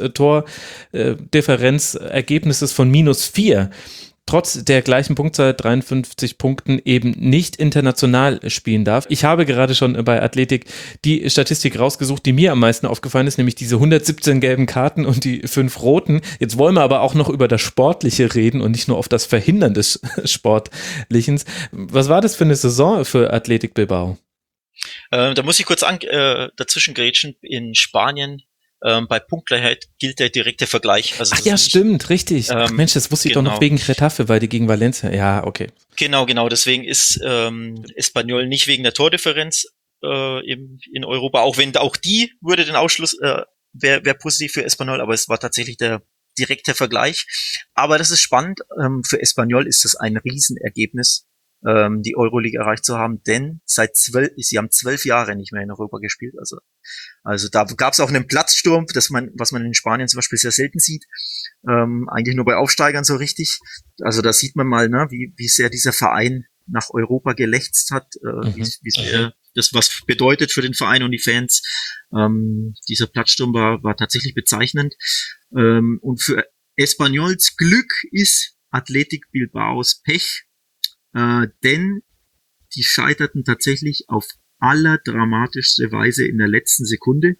Tordifferenzergebnisses von minus vier trotz der gleichen Punktzahl, dreiundfünfzig Punkten, eben nicht international spielen darf. Ich habe gerade schon bei Athletic die Statistik rausgesucht, die mir am meisten aufgefallen ist, nämlich diese hundertsiebzehn gelben Karten und die fünf roten. Jetzt wollen wir aber auch noch über das Sportliche reden und nicht nur auf das Verhindern des Sportlichen. Was war das für eine Saison für Athletic Bilbao? Äh, da muss ich kurz an, äh, dazwischen grätschen. In Spanien Ähm, bei Punktgleichheit gilt der direkte Vergleich. Also Ach ja, nicht, stimmt, richtig. Ähm, Ach Mensch, das wusste ich genau. doch noch wegen Getafe, weil die gegen Valencia, ja, okay. Genau, genau, deswegen ist ähm, Espanyol nicht wegen der Tordifferenz äh, im, in Europa, auch wenn auch die würde den Ausschluss, äh, wäre wär positiv für Espanyol, aber es war tatsächlich der direkte Vergleich. Aber das ist spannend, ähm, für Espanyol ist das ein Riesenergebnis, ähm, die Euroleague erreicht zu haben, denn seit zwölf, sie haben zwölf Jahre nicht mehr in Europa gespielt, also Also da gab es auch einen Platzsturm, das man, was man in Spanien zum Beispiel sehr selten sieht. Ähm, eigentlich nur bei Aufsteigern so richtig. Also da sieht man mal, ne, wie, wie sehr dieser Verein nach Europa gelächzt hat, äh, mhm. wie, wie sehr das was bedeutet für den Verein und die Fans. Ähm, dieser Platzsturm war, war tatsächlich bezeichnend. Ähm, und für Espanyols Glück ist Athletic Bilbaos Pech, äh, denn die scheiterten tatsächlich auf allerdramatischste Weise in der letzten Sekunde.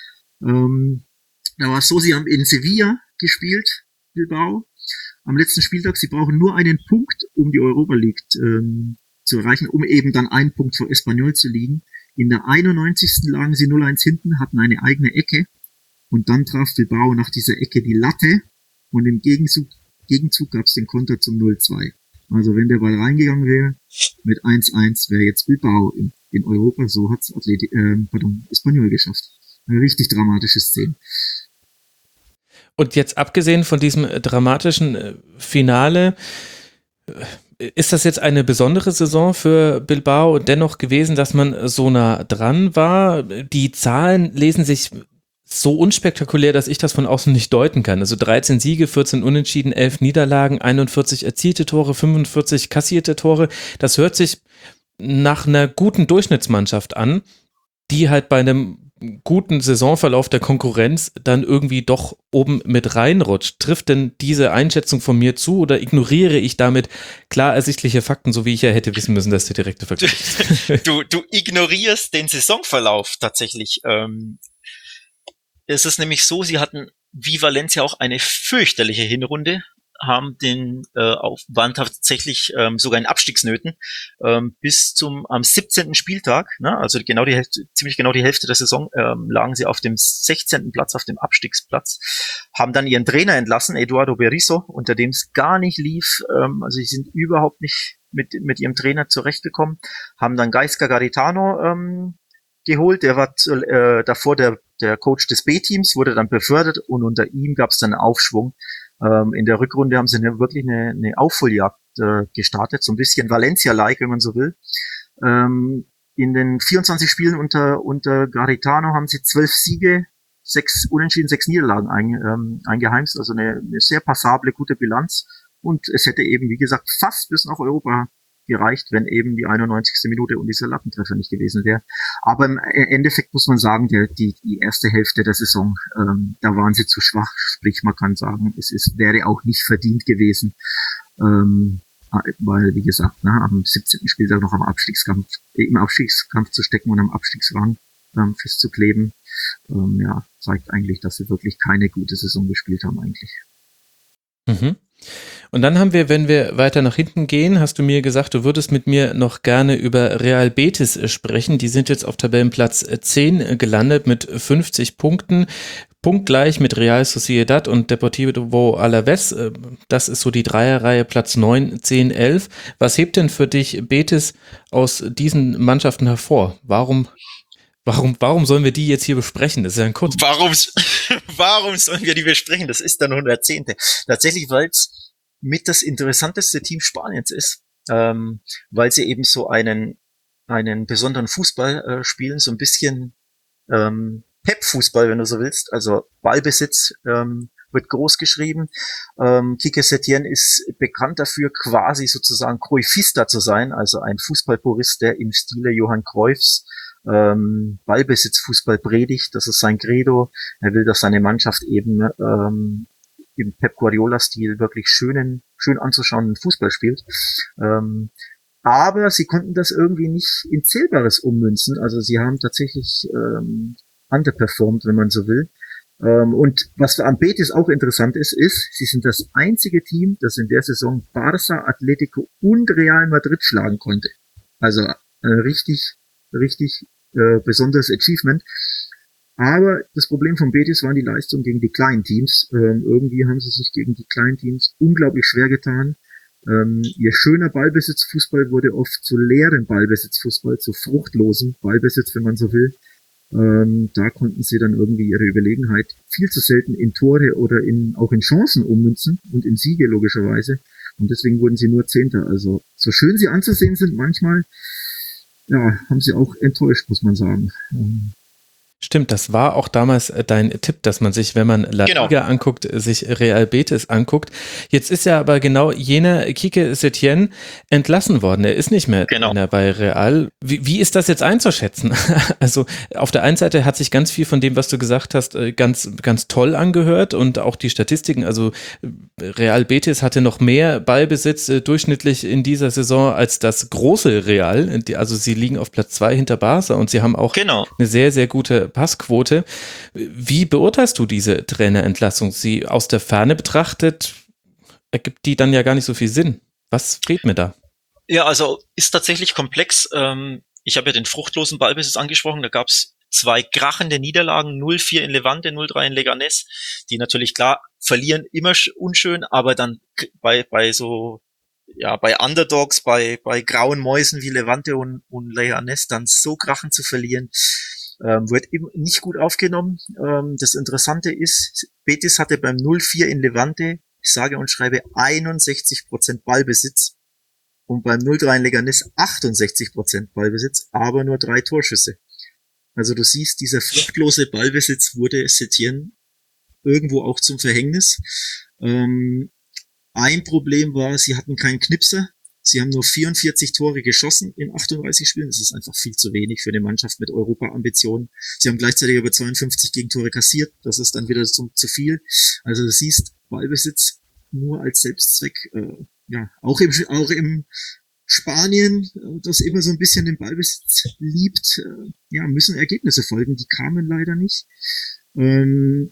Ähm, da war es so, sie haben in Sevilla gespielt, Bilbao, am letzten Spieltag. Sie brauchen nur einen Punkt, um die Europa League ähm, zu erreichen, um eben dann einen Punkt vor Espanyol zu liegen. In der einundneunzigsten lagen sie null eins hinten, hatten eine eigene Ecke und dann traf Bilbao nach dieser Ecke die Latte und im Gegenzug, Gegenzug gab es den Konter zum null zwei. Also wenn der Ball reingegangen wäre, mit eins eins wäre jetzt Bilbao in, in Europa, so hat's Athletic, äh, pardon, Espanyol geschafft. Eine richtig dramatische Szene. Und jetzt abgesehen von diesem dramatischen äh, Finale, äh, ist das jetzt eine besondere Saison für Bilbao dennoch gewesen, dass man so nah dran war? Die Zahlen lesen sich so unspektakulär, dass ich das von außen nicht deuten kann. Also dreizehn Siege, vierzehn Unentschieden, elf Niederlagen, einundvierzig erzielte Tore, fünfundvierzig kassierte Tore. Das hört sich nach einer guten Durchschnittsmannschaft an, die halt bei einem guten Saisonverlauf der Konkurrenz dann irgendwie doch oben mit reinrutscht. Trifft denn diese Einschätzung von mir zu oder ignoriere ich damit klar ersichtliche Fakten, so wie ich ja hätte wissen müssen, dass der direkte Vergleich ist? Du, du ignorierst den Saisonverlauf tatsächlich. Ähm, es ist nämlich so, sie hatten wie Valencia auch eine fürchterliche Hinrunde, haben den äh, auf, waren tatsächlich ähm, sogar in Abstiegsnöten ähm, bis zum am siebzehnten Spieltag, ne, also genau die Hälfte, ziemlich genau die Hälfte der Saison ähm, lagen sie auf dem sechzehnten Platz, auf dem Abstiegsplatz, haben dann ihren Trainer entlassen, Eduardo Berizzo, unter dem es gar nicht lief, ähm, also sie sind überhaupt nicht mit mit ihrem Trainer zurechtgekommen, haben dann Gaisca Garitano ähm, geholt, der war äh, davor der der Coach des B-Teams, wurde dann befördert und unter ihm gab es dann einen Aufschwung. Ähm, in der Rückrunde haben sie eine, wirklich eine, eine Aufholjagd äh, gestartet, so ein bisschen Valencia-like, wenn man so will. Ähm, in den vierundzwanzig Spielen unter unter Garitano haben sie zwölf Siege, sechs Unentschieden, sechs Niederlagen ein, ähm, eingeheimst, also eine, eine sehr passable, gute Bilanz. Und es hätte eben, wie gesagt, fast bis nach Europa gereicht, wenn eben die einundneunzigste Minute und dieser Lattentreffer nicht gewesen wäre. Aber im Endeffekt muss man sagen, der, die, die erste Hälfte der Saison, ähm, da waren sie zu schwach. Sprich, man kann sagen, es ist, wäre auch nicht verdient gewesen, ähm, weil, wie gesagt, ne, am siebzehnten Spieltag noch am Abstiegskampf, im Abstiegskampf zu stecken und am Abstiegsrang ähm, festzukleben, ähm, ja, zeigt eigentlich, dass sie wirklich keine gute Saison gespielt haben eigentlich. Mhm. Und dann haben wir, wenn wir weiter nach hinten gehen, hast du mir gesagt, du würdest mit mir noch gerne über Real Betis sprechen. Die sind jetzt auf Tabellenplatz zehn gelandet mit fünfzig Punkten, punktgleich mit Real Sociedad und Deportivo Alavés. Das ist so die Dreierreihe, Platz neun, zehn, elf. Was hebt denn für dich Betis aus diesen Mannschaften hervor? Warum Warum, warum sollen wir die jetzt hier besprechen? Das ist ja ein kurz. Warum, warum sollen wir die besprechen? Das ist dann hundertzehnte. Tatsächlich, weil es mit das interessanteste Team Spaniens ist, ähm, weil sie eben so einen einen besonderen Fußball äh, spielen, so ein bisschen ähm, Pep-Fußball, wenn du so willst. Also Ballbesitz ähm, wird groß geschrieben. Ähm, Quique Setién ist bekannt dafür, quasi sozusagen Cruyffista zu sein, also ein Fußballpurist, der im Stile Johann Cruyffs ähm, Ballbesitzfußball predigt. Das ist sein Credo. Er will, dass seine Mannschaft eben ähm, im Pep Guardiola-Stil wirklich schönen, schön anzuschauenden Fußball spielt. Ähm, aber sie konnten das irgendwie nicht in Zählbares ummünzen. Also sie haben tatsächlich ähm, underperformed, wenn man so will. Ähm, und was für am Betis auch interessant ist, ist, sie sind das einzige Team, das in der Saison Barça, Atletico und Real Madrid schlagen konnte. Also äh, richtig, richtig äh, besonderes Achievement. Aber das Problem von Betis waren die Leistungen gegen die kleinen Teams. Ähm, irgendwie haben sie sich gegen die kleinen Teams unglaublich schwer getan. Ähm, ihr schöner Ballbesitzfußball wurde oft zu leeren Ballbesitzfußball, zu fruchtlosem Ballbesitz, wenn man so will. Ähm, da konnten sie dann irgendwie ihre Überlegenheit viel zu selten in Tore oder in auch in Chancen ummünzen und in Siege logischerweise. Und deswegen wurden sie nur Zehnter. Also so schön sie anzusehen sind, manchmal ja, haben sie auch enttäuscht, muss man sagen. Ähm, Stimmt, das war auch damals dein Tipp, dass man sich, wenn man La Liga genau. anguckt, sich Real Betis anguckt. Jetzt ist ja aber genau jener Quique Setién entlassen worden. Er ist nicht mehr genau. bei Real. Wie, wie ist das jetzt einzuschätzen? Also auf der einen Seite hat sich ganz viel von dem, was du gesagt hast, ganz, ganz toll angehört und auch die Statistiken. Also Real Betis hatte noch mehr Ballbesitz durchschnittlich in dieser Saison als das große Real. Also sie liegen auf Platz zwei hinter Barca und sie haben auch genau. eine sehr, sehr gute Passquote. Wie beurteilst du diese Trainerentlassung? Sie aus der Ferne betrachtet, ergibt die dann ja gar nicht so viel Sinn. Was fehlt mir da? Ja, also ist tatsächlich komplex. Ich habe ja den fruchtlosen Ballbesitz angesprochen. Da gab es zwei krachende Niederlagen, null vier in Levante, null drei in Leganés, die natürlich klar verlieren, immer unschön, aber dann bei bei so ja bei Underdogs, bei bei grauen Mäusen wie Levante und, und Leganés dann so krachen zu verlieren. Ähm, wird eben nicht gut aufgenommen. Ähm, das Interessante ist, Betis hatte beim null vier in Levante, ich sage und schreibe, einundsechzig Prozent Ballbesitz und beim null drei in Leganés achtundsechzig Prozent Ballbesitz, aber nur drei Torschüsse. Also du siehst, dieser fruchtlose Ballbesitz wurde Setien irgendwo auch zum Verhängnis. Ähm, ein Problem war, sie hatten keinen Knipser. Sie haben nur vierundvierzig Tore geschossen in achtunddreißig Spielen. Das ist einfach viel zu wenig für eine Mannschaft mit Europa-Ambitionen. Sie haben gleichzeitig über zweiundfünfzig Gegentore kassiert. Das ist dann wieder zu, zu viel. Also du siehst, Ballbesitz nur als Selbstzweck. Äh, ja, auch im, auch im Spanien, das immer so ein bisschen den Ballbesitz liebt, äh, ja, müssen Ergebnisse folgen. Die kamen leider nicht. Ähm,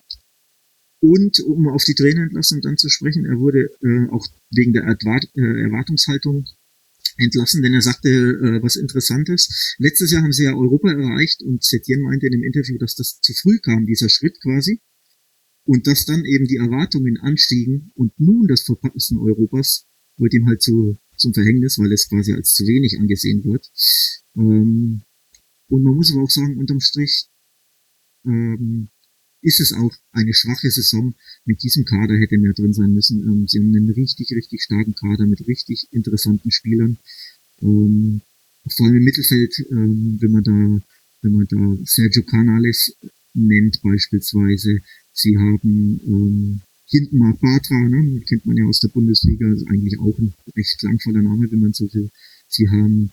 Und um auf die Trainerentlassung dann zu sprechen, er wurde äh, auch wegen der Erwart- äh, Erwartungshaltung entlassen, denn er sagte äh, was Interessantes. Letztes Jahr haben sie ja Europa erreicht und Setien meinte in dem Interview, dass das zu früh kam, dieser Schritt quasi. Und dass dann eben die Erwartungen anstiegen und nun das Verpassen Europas wird ihm halt zu, zum Verhängnis, weil es quasi als zu wenig angesehen wird. Ähm, und man muss aber auch sagen, unterm Strich, ähm, ist es auch eine schwache Saison. Mit diesem Kader hätte mehr drin sein müssen. Ähm, sie haben einen richtig, richtig starken Kader mit richtig interessanten Spielern. Ähm, vor allem im Mittelfeld, ähm, wenn man da, wenn man da Sergio Canales nennt beispielsweise. Sie haben ähm, hinten Marc Bartra, ne, kennt man ja aus der Bundesliga, ist eigentlich auch ein recht klangvoller Name, wenn man so will. Sie haben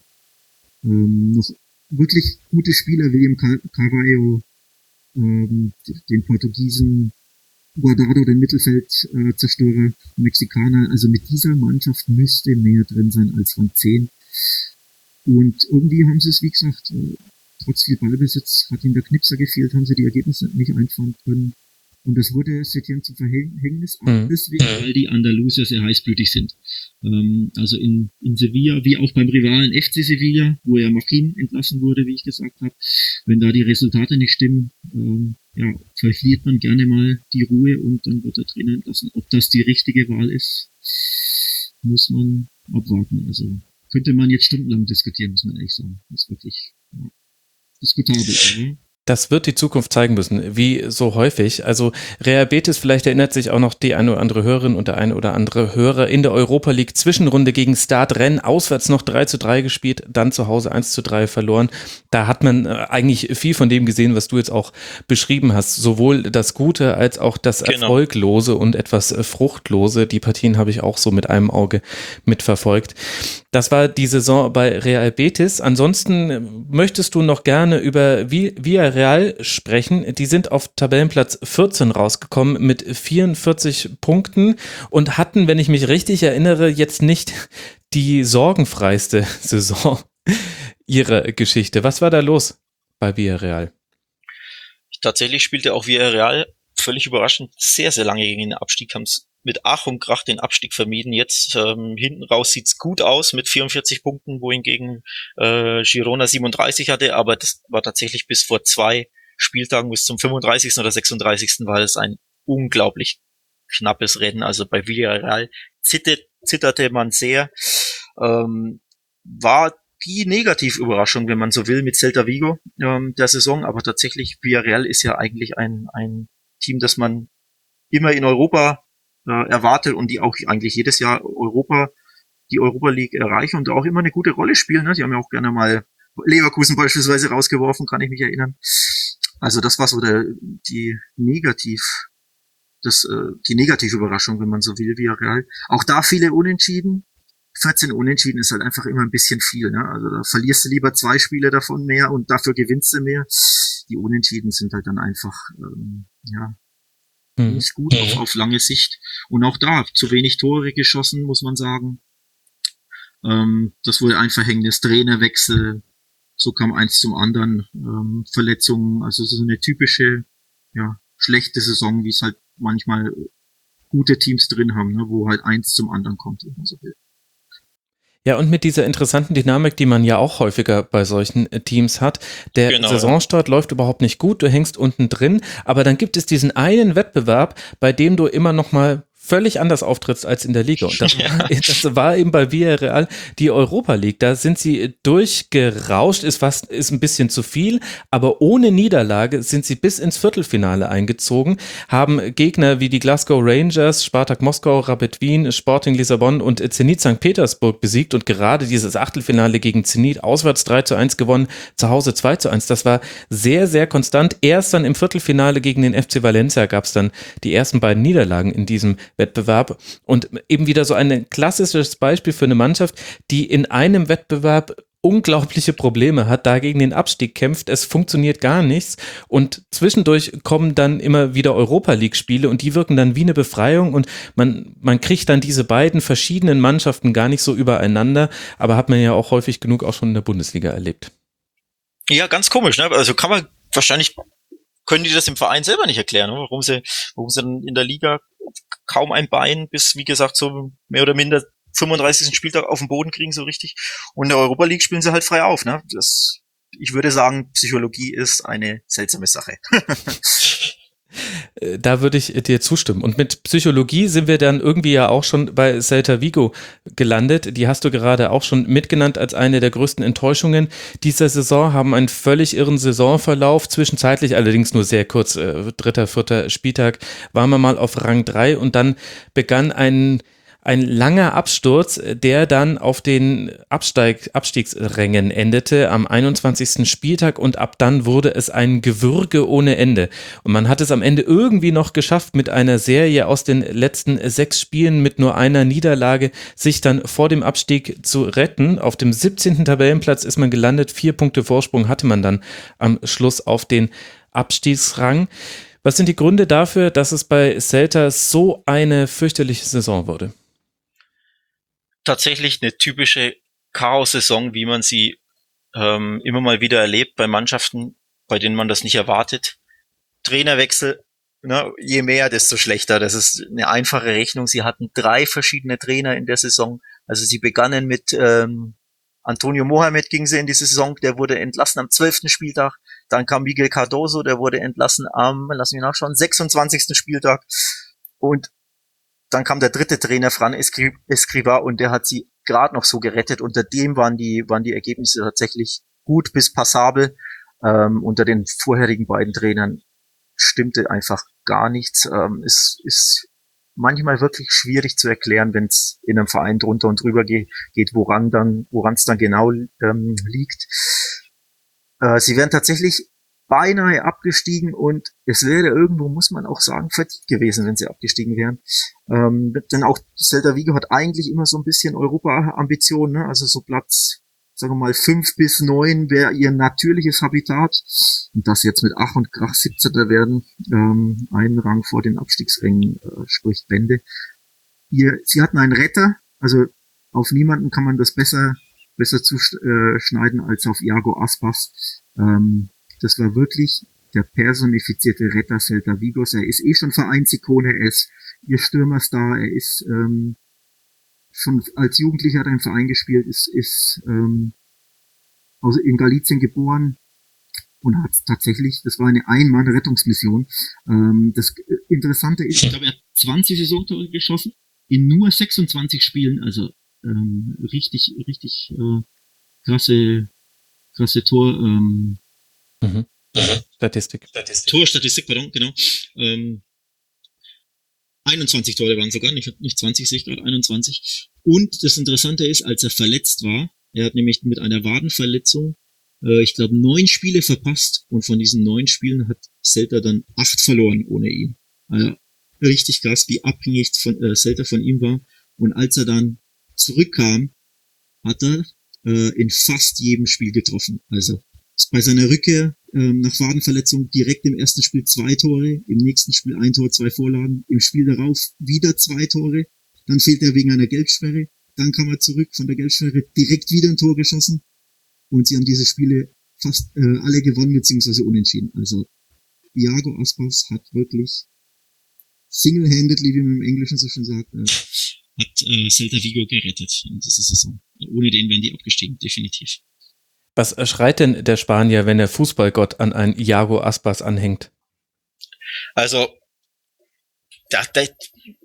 ähm, noch wirklich gute Spieler, William Car- Carvalho, ähm, den Portugiesen, Guardado, den Mittelfeldzerstörer, äh, Mexikaner. Also mit dieser Mannschaft müsste mehr drin sein als Rang zehn. Und irgendwie haben sie es, wie gesagt, äh, trotz viel Ballbesitz hat ihnen der Knipser gefehlt, haben sie die Ergebnisse nicht einfahren können. Und das wurde Setien zum Verhängnis, auch Mhm. deswegen, weil die Andalusier sehr heißblütig sind. Ähm, also in, in Sevilla, wie auch beim Rivalen F C Sevilla, wo ja Machin entlassen wurde, wie ich gesagt habe, wenn da die Resultate nicht stimmen, ähm, ja, verliert man gerne mal die Ruhe und dann wird der Trainer entlassen. Ob das die richtige Wahl ist, muss man abwarten. Also könnte man jetzt stundenlang diskutieren, muss man ehrlich sagen. Das ist wirklich ja, diskutabel, oder? Das wird die Zukunft zeigen müssen, wie so häufig. Also Real Betis, vielleicht erinnert sich auch noch die eine oder andere Hörerin und der eine oder andere Hörer in der Europa League Zwischenrunde gegen Stade Rennes, auswärts noch drei zu drei gespielt, dann zu Hause eins zu drei verloren. Da hat man eigentlich viel von dem gesehen, was du jetzt auch beschrieben hast. Sowohl das Gute als auch das Genau. Erfolglose und etwas Fruchtlose. Die Partien habe ich auch so mit einem Auge mitverfolgt. Das war die Saison bei Real Betis. Ansonsten möchtest du noch gerne über Villarreal sprechen. Die sind auf Tabellenplatz vierzehn rausgekommen mit vierundvierzig Punkten und hatten, wenn ich mich richtig erinnere, jetzt nicht die sorgenfreiste Saison ihrer Geschichte. Was war da los bei Villarreal? Tatsächlich spielte auch Villarreal völlig überraschend sehr, sehr lange gegen den Abstieg, haben es mit Ach und Krach den Abstieg vermieden. Jetzt ähm, hinten raus sieht's gut aus mit vierundvierzig Punkten, wohingegen äh, Girona siebenunddreißig hatte, aber das war tatsächlich bis vor zwei Spieltagen, bis zum fünfunddreißigsten oder sechsunddreißigsten war das ein unglaublich knappes Rennen. Also bei Villarreal zittert, zitterte man sehr. Ähm, war die Negativüberraschung, wenn man so will, mit Celta Vigo ähm, der Saison, aber tatsächlich Villarreal ist ja eigentlich ein, ein Team, das man immer in Europa äh, erwartet und die auch eigentlich jedes Jahr Europa, die Europa League erreichen und auch immer eine gute Rolle spielen. Ne? Die haben ja auch gerne mal Leverkusen beispielsweise rausgeworfen, kann ich mich erinnern. Also das war so der, die Negativ, das, äh, die Negativüberraschung, wenn man so will, Villarreal. Auch da viele Unentschieden. vierzehn Unentschieden ist halt einfach immer ein bisschen viel. Ne? Also da verlierst du lieber zwei Spiele davon mehr und dafür gewinnst du mehr. Die Unentschieden sind halt dann einfach, ähm, ja, Hm. nicht gut auf, auf lange Sicht. Und auch da zu wenig Tore geschossen, muss man sagen. Ähm, das wurde ein Verhängnis. Trainerwechsel, so kam eins zum anderen. Ähm, Verletzungen, also so eine typische, ja, schlechte Saison, wie es halt manchmal gute Teams drin haben, ne, wo halt eins zum anderen kommt, wenn man so will. Ja, und mit dieser interessanten Dynamik, die man ja auch häufiger bei solchen äh, Teams hat. Der Genau, Saisonstart läuft überhaupt nicht gut, du hängst unten drin, aber dann gibt es diesen einen Wettbewerb, bei dem du immer noch mal völlig anders auftrittst als in der Liga. Und das, Ja. war, das war eben bei Villarreal die Europa League. Da sind sie durchgerauscht, ist fast, ist ein bisschen zu viel, aber ohne Niederlage sind sie bis ins Viertelfinale eingezogen, haben Gegner wie die Glasgow Rangers, Spartak Moskau, Rapid Wien, Sporting Lissabon und Zenit Sankt Petersburg besiegt und gerade dieses Achtelfinale gegen Zenit auswärts drei zu eins gewonnen, zu Hause zwei zu eins. Das war sehr, sehr konstant. Erst dann im Viertelfinale gegen den F C Valencia gab es dann die ersten beiden Niederlagen in diesem Wettbewerb und eben wieder so ein klassisches Beispiel für eine Mannschaft, die in einem Wettbewerb unglaubliche Probleme hat, da gegen den Abstieg kämpft, es funktioniert gar nichts und zwischendurch kommen dann immer wieder Europa-League-Spiele und die wirken dann wie eine Befreiung und man, man kriegt dann diese beiden verschiedenen Mannschaften gar nicht so übereinander, aber hat man ja auch häufig genug auch schon in der Bundesliga erlebt. Ja, ganz komisch, ne? Also kann man wahrscheinlich, können die das im Verein selber nicht erklären, ne? warum sie, warum sie dann in der Liga kaum ein Bein bis, wie gesagt, so mehr oder minder fünfunddreißigsten Spieltag auf den Boden kriegen, so richtig. Und in der Europa League spielen sie halt frei auf, ne? Das, ich würde sagen, Psychologie ist eine seltsame Sache. Da würde ich dir zustimmen. Und mit Psychologie sind wir dann irgendwie ja auch schon bei Celta Vigo gelandet. Die hast du gerade auch schon mitgenannt als eine der größten Enttäuschungen dieser Saison, haben einen völlig irren Saisonverlauf, zwischenzeitlich allerdings nur sehr kurz, äh, dritter, vierter Spieltag waren wir mal auf Rang drei und dann begann ein Ein langer Absturz, der dann auf den Absteig, Abstiegsrängen endete am einundzwanzigsten Spieltag und ab dann wurde es ein Gewürge ohne Ende. Und man hat es am Ende irgendwie noch geschafft, mit einer Serie aus den letzten sechs Spielen mit nur einer Niederlage sich dann vor dem Abstieg zu retten. Auf dem siebzehnten Tabellenplatz ist man gelandet, vier Punkte Vorsprung hatte man dann am Schluss auf den Abstiegsrang. Was sind die Gründe dafür, dass es bei Celta so eine fürchterliche Saison wurde? Tatsächlich eine typische Chaos-Saison, wie man sie ähm, immer mal wieder erlebt bei Mannschaften, bei denen man das nicht erwartet. Trainerwechsel, ne, je mehr, desto schlechter. Das ist eine einfache Rechnung. Sie hatten drei verschiedene Trainer in der Saison. Also sie begannen mit ähm, Antonio Mohamed, ging sie in die Saison, der wurde entlassen am zwölften Spieltag. Dann kam Miguel Cardoso, der wurde entlassen am, lass mich nachschauen, sechsundzwanzigsten Spieltag. Und dann kam der dritte Trainer, Fran Escrivá, und der hat sie gerade noch so gerettet. Unter dem waren die, waren die Ergebnisse tatsächlich gut bis passabel. Ähm, unter den vorherigen beiden Trainern stimmte einfach gar nichts. Ähm, es ist manchmal wirklich schwierig zu erklären, wenn es in einem Verein drunter und drüber geht, geht woran dann, woran es dann genau ähm, liegt. Äh, sie wären tatsächlich beinahe abgestiegen und es wäre irgendwo, muss man auch sagen, verdient gewesen, wenn sie abgestiegen wären. Ähm, denn auch Celta Vigo hat eigentlich immer so ein bisschen Europa-Ambitionen, ne? Also so Platz, sagen wir mal, fünf bis neun wäre ihr natürliches Habitat. Und das jetzt mit Ach und Krach siebzehnter werden, ähm, einen Rang vor den Abstiegsrängen, äh, spricht Bände. Ihr, sie hatten einen Retter, also auf niemanden kann man das besser, besser zuschneiden als auf Iago Aspas. Ähm, Das war wirklich der personifizierte Retter Celta Vigos. Er ist eh schon Vereinsikone, er ist ihr Stürmerstar, er ist ähm, schon als Jugendlicher hat er im Verein gespielt, ist, ist ähm, also in Galicien geboren und hat tatsächlich, das war eine Ein-Mann-Rettungsmission. Ähm, das Interessante ist, ich glaube, er hat zwanzig Saisontore geschossen in nur sechsundzwanzig Spielen, also ähm, richtig, richtig äh, krasse, krasse Tor, ähm, Mhm. Statistik. Statistik. Torstatistik, pardon, genau. Ähm, einundzwanzig Tore waren sogar, nicht, nicht zwanzig, sehe ich gerade, einundzwanzig. Und das Interessante ist, als er verletzt war, er hat nämlich mit einer Wadenverletzung, äh, ich glaube, neun Spiele verpasst und von diesen neun Spielen hat Celta dann acht verloren ohne ihn. Also richtig krass, wie abhängig von, äh, Celta von ihm war. Und als er dann zurückkam, hat er äh, in fast jedem Spiel getroffen. Also bei seiner Rückkehr ähm, nach Wadenverletzung direkt im ersten Spiel zwei Tore, im nächsten Spiel ein Tor, zwei Vorlagen, im Spiel darauf wieder zwei Tore, dann fehlt er wegen einer Gelbsperre, dann kam er zurück von der Gelbsperre, direkt wieder ein Tor geschossen und sie haben diese Spiele fast äh, alle gewonnen bzw. unentschieden. Also Iago Aspas hat wirklich single-handedly, wie man im Englischen so schön sagt, äh, hat äh, Celta Vigo gerettet in dieser Saison. Ohne den wären die abgestiegen, definitiv. Was schreit denn der Spanier, wenn der Fußballgott an ein Iago Aspas anhängt? Also, da, da,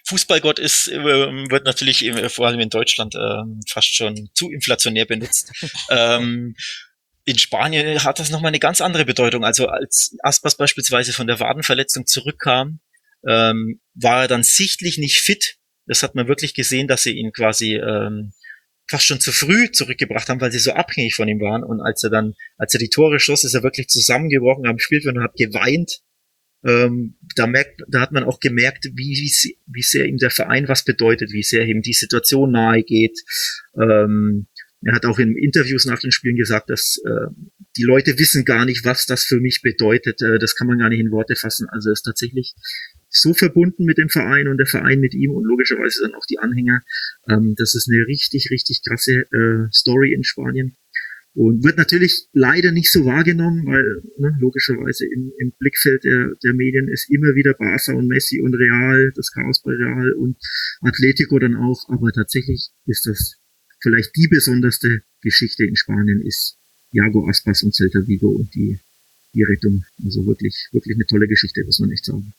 Fußballgott ist, äh, wird natürlich äh, vor allem in Deutschland äh, fast schon zu inflationär benutzt. ähm, in Spanien hat das nochmal eine ganz andere Bedeutung. Also als Aspas beispielsweise von der Wadenverletzung zurückkam, ähm, war er dann sichtlich nicht fit. Das hat man wirklich gesehen, dass sie ihn quasi ähm, fast schon zu früh zurückgebracht haben, weil sie so abhängig von ihm waren. Und als er dann, als er die Tore schoss, ist er wirklich zusammengebrochen am Spielfeld und hat geweint. Ähm, da merkt, da hat man auch gemerkt, wie, wie, wie sehr ihm der Verein was bedeutet, wie sehr ihm die Situation nahe geht. Ähm, er hat auch in Interviews nach den Spielen gesagt, dass äh, die Leute wissen gar nicht, was das für mich bedeutet. Äh, das kann man gar nicht in Worte fassen. Also er ist tatsächlich so verbunden mit dem Verein und der Verein mit ihm und logischerweise dann auch die Anhänger. Ähm, das ist eine richtig, richtig krasse äh, Story in Spanien. Und wird natürlich leider nicht so wahrgenommen, weil ne, logischerweise im, im Blickfeld der, der Medien ist immer wieder Barca und Messi und Real, das Chaos bei Real und Atletico dann auch. Aber tatsächlich ist das vielleicht die besonderste Geschichte in Spanien, ist Iago Aspas und Celta Vigo und die, die Rettung. Also wirklich, wirklich eine tolle Geschichte, muss man echt sagen.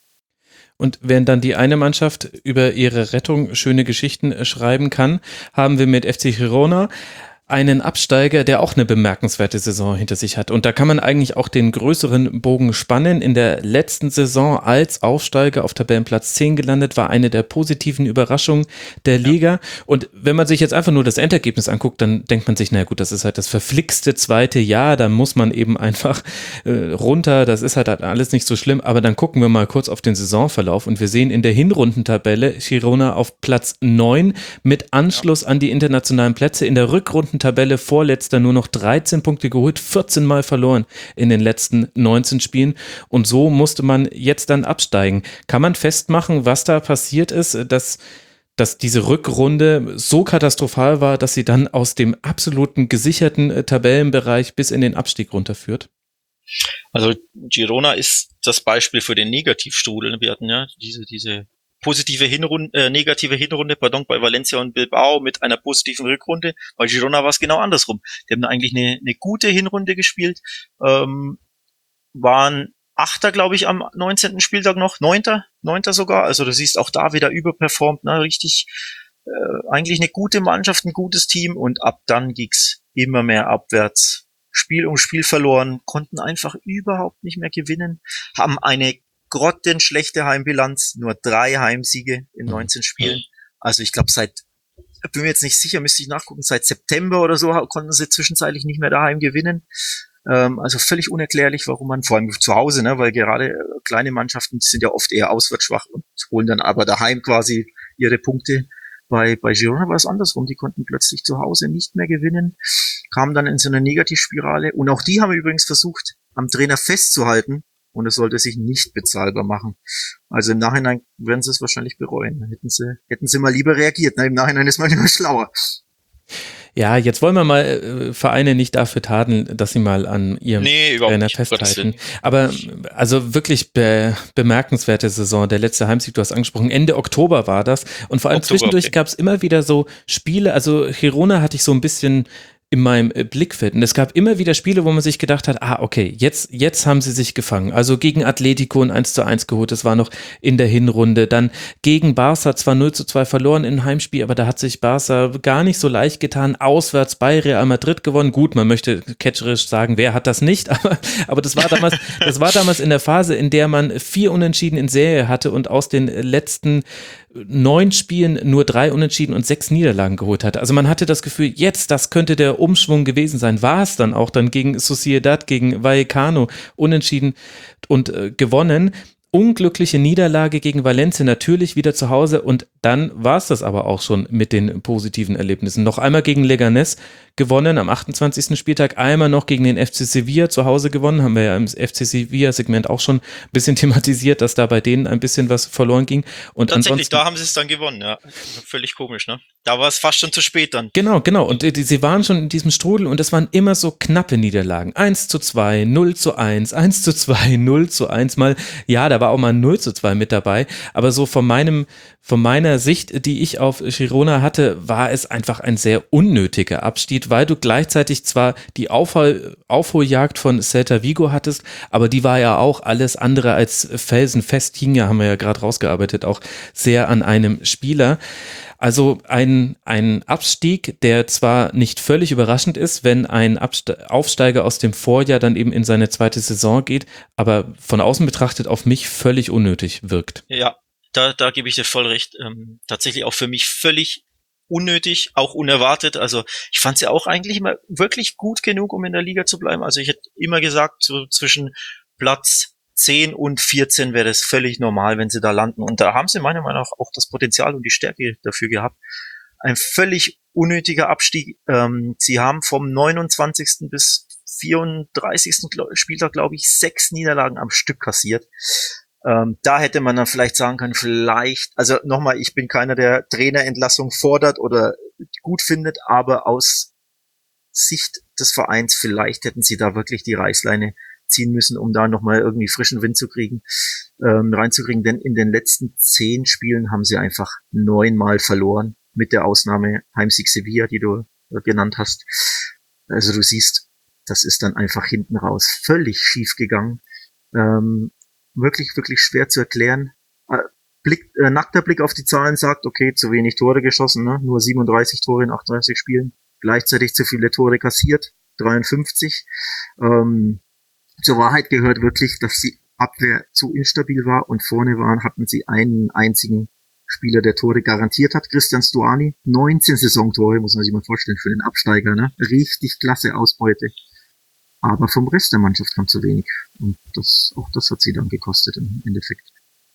Und während dann die eine Mannschaft über ihre Rettung schöne Geschichten schreiben kann, haben wir mit F C Girona einen Absteiger, der auch eine bemerkenswerte Saison hinter sich hat. Und da kann man eigentlich auch den größeren Bogen spannen. In der letzten Saison als Aufsteiger auf Tabellenplatz zehn gelandet, war eine der positiven Überraschungen der Liga. Ja. Und wenn man sich jetzt einfach nur das Endergebnis anguckt, dann denkt man sich, naja gut, das ist halt das verflixte zweite Jahr, da muss man eben einfach äh, runter, das ist halt alles nicht so schlimm. Aber dann gucken wir mal kurz auf den Saisonverlauf und wir sehen in der Hinrundentabelle Girona auf Platz neun mit Anschluss ja. an die internationalen Plätze. In der Rückrunde Tabelle vorletzter, nur noch dreizehn Punkte geholt, vierzehn Mal verloren in den letzten neunzehn Spielen und so musste man jetzt dann absteigen. Kann man festmachen, was da passiert ist, dass, dass diese Rückrunde so katastrophal war, dass sie dann aus dem absoluten gesicherten Tabellenbereich bis in den Abstieg runterführt? Also Girona ist das Beispiel für den Negativstrudel. Wir hatten ja diese, diese positive Hinrunde, äh, negative Hinrunde, pardon, bei Valencia und Bilbao mit einer positiven Rückrunde. Bei Girona war es genau andersrum. Die haben eigentlich eine, eine gute Hinrunde gespielt, ähm, waren Achter, glaube ich, am neunzehnten Spieltag noch, Neunter, Neunter sogar. Also du siehst auch da wieder überperformt, ne, richtig, äh, eigentlich eine gute Mannschaft, ein gutes Team und ab dann ging's immer mehr abwärts. Spiel um Spiel verloren, konnten einfach überhaupt nicht mehr gewinnen, haben eine grottenschlechte Heimbilanz, nur drei Heimsiege in neunzehn Spielen. Also ich glaube seit, bin mir jetzt nicht sicher, müsste ich nachgucken, seit September oder so konnten sie zwischenzeitlich nicht mehr daheim gewinnen. Ähm, also völlig unerklärlich, warum man, vor allem zu Hause, ne, weil gerade äh, kleine Mannschaften sind ja oft eher auswärts schwach und holen dann aber daheim quasi ihre Punkte. Bei, bei Girona war es andersrum, die konnten plötzlich zu Hause nicht mehr gewinnen, kamen dann in so eine Negativspirale und auch die haben übrigens versucht, am Trainer festzuhalten, und es sollte sich nicht bezahlbar machen. Also im Nachhinein werden sie es wahrscheinlich bereuen. Hätten sie, hätten sie mal lieber reagiert. Na, im Nachhinein ist man immer schlauer. Ja, jetzt wollen wir mal äh, Vereine nicht dafür tadeln, dass sie mal an ihrem nee, Trainer festhalten. Aber also wirklich be- bemerkenswerte Saison. Der letzte Heimsieg, du hast angesprochen, Ende Oktober war das. Und vor allem Oktober, zwischendurch okay. gab es immer wieder so Spiele. Also Girona hatte ich so ein bisschen in meinem Blickfeld. Und es gab immer wieder Spiele, wo man sich gedacht hat, ah, okay, jetzt, jetzt haben sie sich gefangen. Also gegen Atletico ein eins zu eins geholt, das war noch in der Hinrunde. Dann gegen Barca zwar null zu zwei verloren im Heimspiel, aber da hat sich Barca gar nicht so leicht getan. Auswärts bei Real Madrid gewonnen. Gut, man möchte catcherisch sagen, wer hat das nicht? Aber, aber das war damals, das war damals in der Phase, in der man vier Unentschieden in Serie hatte und aus den letzten neun Spielen nur drei Unentschieden und sechs Niederlagen geholt hatte. Also man hatte das Gefühl, jetzt, das könnte der Umschwung gewesen sein. War es dann auch dann gegen Sociedad, gegen Vallecano unentschieden und äh, gewonnen. Unglückliche Niederlage gegen Valencia, natürlich wieder zu Hause und dann war es das aber auch schon mit den positiven Erlebnissen. Noch einmal gegen Leganés gewonnen am achtundzwanzigsten Spieltag, einmal noch gegen den F C Sevilla zu Hause gewonnen, haben wir ja im F C Sevilla-Segment auch schon ein bisschen thematisiert, dass da bei denen ein bisschen was verloren ging. Und tatsächlich, da haben sie es dann gewonnen, ja. Völlig komisch, ne? Da war es fast schon zu spät dann. Genau, genau. Und die, sie waren schon in diesem Strudel und es waren immer so knappe Niederlagen. eins zu zwei, null zu eins, eins zu zwei, null zu eins mal. Ja, da war war auch mal null zu zwei mit dabei, aber so von meinem, von meiner Sicht, die ich auf Girona hatte, war es einfach ein sehr unnötiger Abstieg, weil du gleichzeitig zwar die Aufhol- Aufholjagd von Celta Vigo hattest, aber die war ja auch alles andere als felsenfest, hing ja, haben wir ja gerade rausgearbeitet, auch sehr an einem Spieler. Also ein, ein Abstieg, der zwar nicht völlig überraschend ist, wenn ein Abste- Aufsteiger aus dem Vorjahr dann eben in seine zweite Saison geht, aber von außen betrachtet auf mich völlig unnötig wirkt. Ja, da, da gebe ich dir voll recht. Ähm, tatsächlich auch für mich völlig unnötig, auch unerwartet. Also ich fand es ja auch eigentlich immer wirklich gut genug, um in der Liga zu bleiben. Also ich hätte immer gesagt, so zwischen Platz zehn und vierzehn wäre das völlig normal, wenn sie da landen. Und da haben sie meiner Meinung nach auch das Potenzial und die Stärke dafür gehabt. Ein völlig unnötiger Abstieg. Ähm, sie haben vom neunundzwanzigsten bis vierunddreißigsten Spieltag, glaube ich, sechs Niederlagen am Stück kassiert. Ähm, da hätte man dann vielleicht sagen können, vielleicht, also nochmal, ich bin keiner, der Trainerentlassung fordert oder gut findet, aber aus Sicht des Vereins, vielleicht hätten sie da wirklich die Reißleine ziehen müssen, um da nochmal irgendwie frischen Wind zu kriegen, ähm, reinzukriegen, denn in den letzten zehn Spielen haben sie einfach neunmal verloren, mit der Ausnahme Heimsieg Sevilla, die du äh, genannt hast. Also du siehst, das ist dann einfach hinten raus völlig schief gegangen. Ähm, wirklich, wirklich schwer zu erklären. Äh, Blick, äh, nackter Blick auf die Zahlen sagt, okay, zu wenig Tore geschossen, ne? Nur siebenunddreißig Tore in achtunddreißig Spielen. Gleichzeitig zu viele Tore kassiert, dreiundfünfzig. Ähm, Zur Wahrheit gehört wirklich, dass die Abwehr zu instabil war und vorne waren, hatten sie einen einzigen Spieler, der Tore garantiert hat, Christian Stuani. neunzehn Saisontore, muss man sich mal vorstellen, für den Absteiger, ne? Richtig klasse Ausbeute. Aber vom Rest der Mannschaft kam zu wenig. Und das, auch das hat sie dann gekostet im Endeffekt.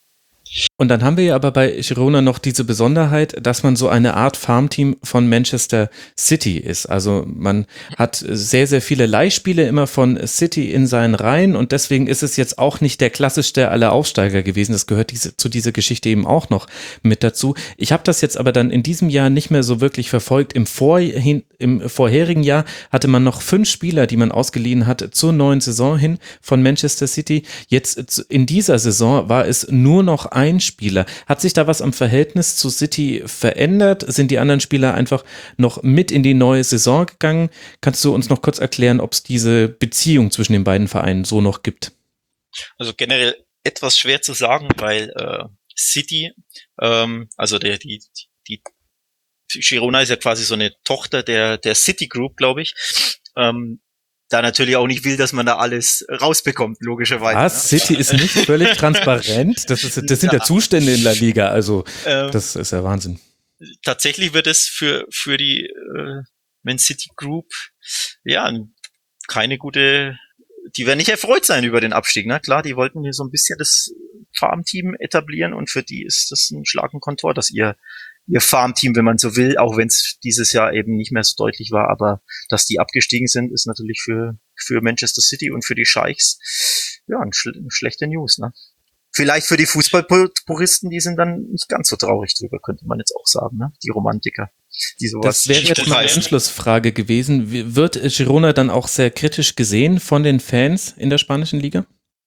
Und dann haben wir ja aber bei Girona noch diese Besonderheit, dass man so eine Art Farmteam von Manchester City ist. Also man hat sehr, sehr viele Leihspiele immer von City in seinen Reihen und deswegen ist es jetzt auch nicht der klassischste aller Aufsteiger gewesen. Das gehört diese, zu dieser Geschichte eben auch noch mit dazu. Ich habe das jetzt aber dann in diesem Jahr nicht mehr so wirklich verfolgt. Im, Vorhin, im vorherigen Jahr hatte man noch fünf Spieler, die man ausgeliehen hat zur neuen Saison hin von Manchester City. Jetzt in dieser Saison war es nur noch ein Spieler. Hat sich da was am Verhältnis zu City verändert? Sind die anderen Spieler einfach noch mit in die neue Saison gegangen? Kannst du uns noch kurz erklären, ob es diese Beziehung zwischen den beiden Vereinen so noch gibt? Also generell etwas schwer zu sagen, weil äh, City, ähm, also der die die Girona ist ja quasi so eine Tochter der der City Group, glaube ich. Ähm, da natürlich auch nicht will, dass man da alles rausbekommt, logischerweise. Was? Ne? City ist nicht völlig transparent? Das, ist, das sind ja Zustände in La Liga, also ähm, das ist ja Wahnsinn. Tatsächlich wird es für für die äh, Man City Group ja keine gute, die werden nicht erfreut sein über den Abstieg, ne? Klar, die wollten hier so ein bisschen das Farmteam etablieren und für die ist das ein Schlag im Kontor, dass ihr ihr Farmteam, wenn man so will, auch wenn es dieses Jahr eben nicht mehr so deutlich war, aber dass die abgestiegen sind, ist natürlich für für Manchester City und für die Scheichs ja ein, schl- eine schlechte News, ne? Vielleicht für die Fußballpuristen, die sind dann nicht ganz so traurig drüber, könnte man jetzt auch sagen, ne? Die Romantiker. Die sowas das wäre jetzt mal eine Anschlussfrage gewesen. Wird Girona dann auch sehr kritisch gesehen von den Fans in der spanischen Liga?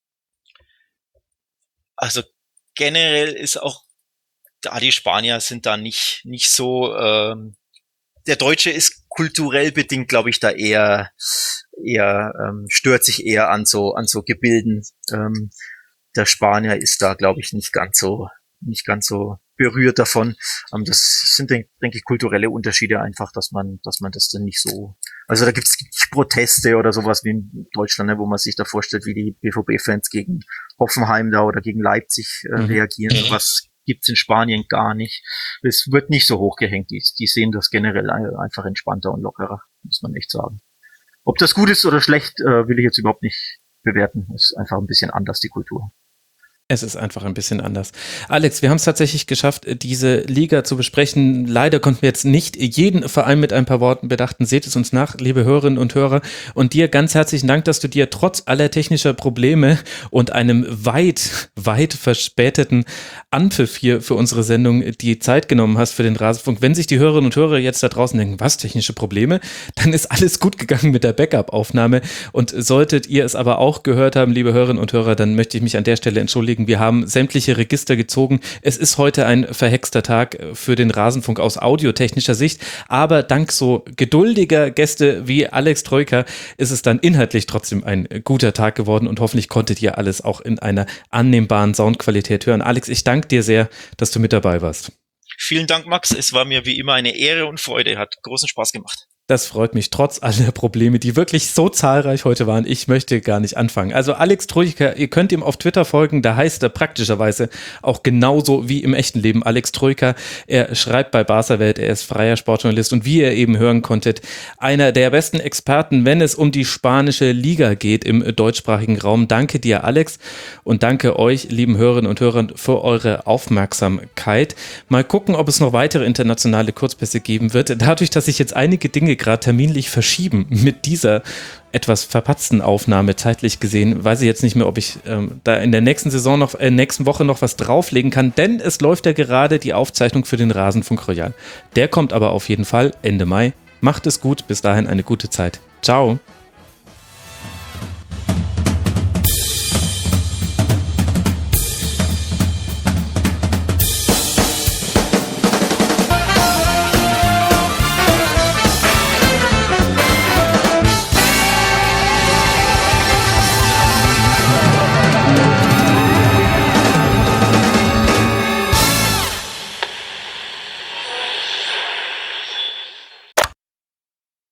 Also generell ist auch da die Spanier sind da nicht nicht so. Ähm, der Deutsche ist kulturell bedingt, glaube ich, da eher eher ähm, stört sich eher an so an so Gebilden. Ähm, der Spanier ist da, glaube ich, nicht ganz so nicht ganz so berührt davon. Ähm, das sind, denke denk ich, kulturelle Unterschiede einfach, dass man dass man das dann nicht so. Also da gibt es Proteste oder sowas wie in Deutschland, ne, wo man sich da vorstellt, wie die B V B-Fans gegen Hoffenheim da oder gegen Leipzig äh, reagieren. Mhm. Was gibt's in Spanien gar nicht. Es wird nicht so hochgehängt. Die, die sehen das generell einfach entspannter und lockerer, muss man echt sagen. Ob das gut ist oder schlecht, äh, will ich jetzt überhaupt nicht bewerten. Es ist einfach ein bisschen anders, die Kultur. Es ist einfach ein bisschen anders. Alex, wir haben es tatsächlich geschafft, diese Liga zu besprechen. Leider konnten wir jetzt nicht jeden Verein mit ein paar Worten bedachten. Seht es uns nach, liebe Hörerinnen und Hörer. Und dir ganz herzlichen Dank, dass du dir trotz aller technischer Probleme und einem weit, weit verspäteten Anpfiff hier für unsere Sendung die Zeit genommen hast für den Rasenfunk. Wenn sich die Hörerinnen und Hörer jetzt da draußen denken, was, technische Probleme? Dann ist alles gut gegangen mit der Backup-Aufnahme. Und solltet ihr es aber auch gehört haben, liebe Hörerinnen und Hörer, dann möchte ich mich an der Stelle entschuldigen. auflegen. Wir haben sämtliche Register gezogen. Es ist heute ein verhexter Tag für den Rasenfunk aus audiotechnischer Sicht, aber dank so geduldiger Gäste wie Alex Troika ist es dann inhaltlich trotzdem ein guter Tag geworden und hoffentlich konntet ihr alles auch in einer annehmbaren Soundqualität hören. Alex, ich danke dir sehr, dass du mit dabei warst. Vielen Dank, Max. Es war mir wie immer eine Ehre und Freude. Hat großen Spaß gemacht. Das freut mich, trotz aller Probleme, die wirklich so zahlreich heute waren. Ich möchte gar nicht anfangen. Also Alex Troika, ihr könnt ihm auf Twitter folgen, da heißt er praktischerweise auch genauso wie im echten Leben Alex Troika. Er schreibt bei Barca Welt, er ist freier Sportjournalist und wie ihr eben hören konntet, einer der besten Experten, wenn es um die spanische Liga geht im deutschsprachigen Raum. Danke dir, Alex, und danke euch, lieben Hörerinnen und Hörern, für eure Aufmerksamkeit. Mal gucken, ob es noch weitere internationale Kurzpässe geben wird. Dadurch, dass ich jetzt einige Dinge gerade terminlich verschieben mit dieser etwas verpatzten Aufnahme zeitlich gesehen, weiß ich jetzt nicht mehr, ob ich ähm, da in der nächsten Saison noch, äh, nächsten Woche noch was drauflegen kann, denn es läuft ja gerade die Aufzeichnung für den Rasenfunk Royal. Der kommt aber auf jeden Fall Ende Mai. Macht es gut, bis dahin eine gute Zeit. Ciao.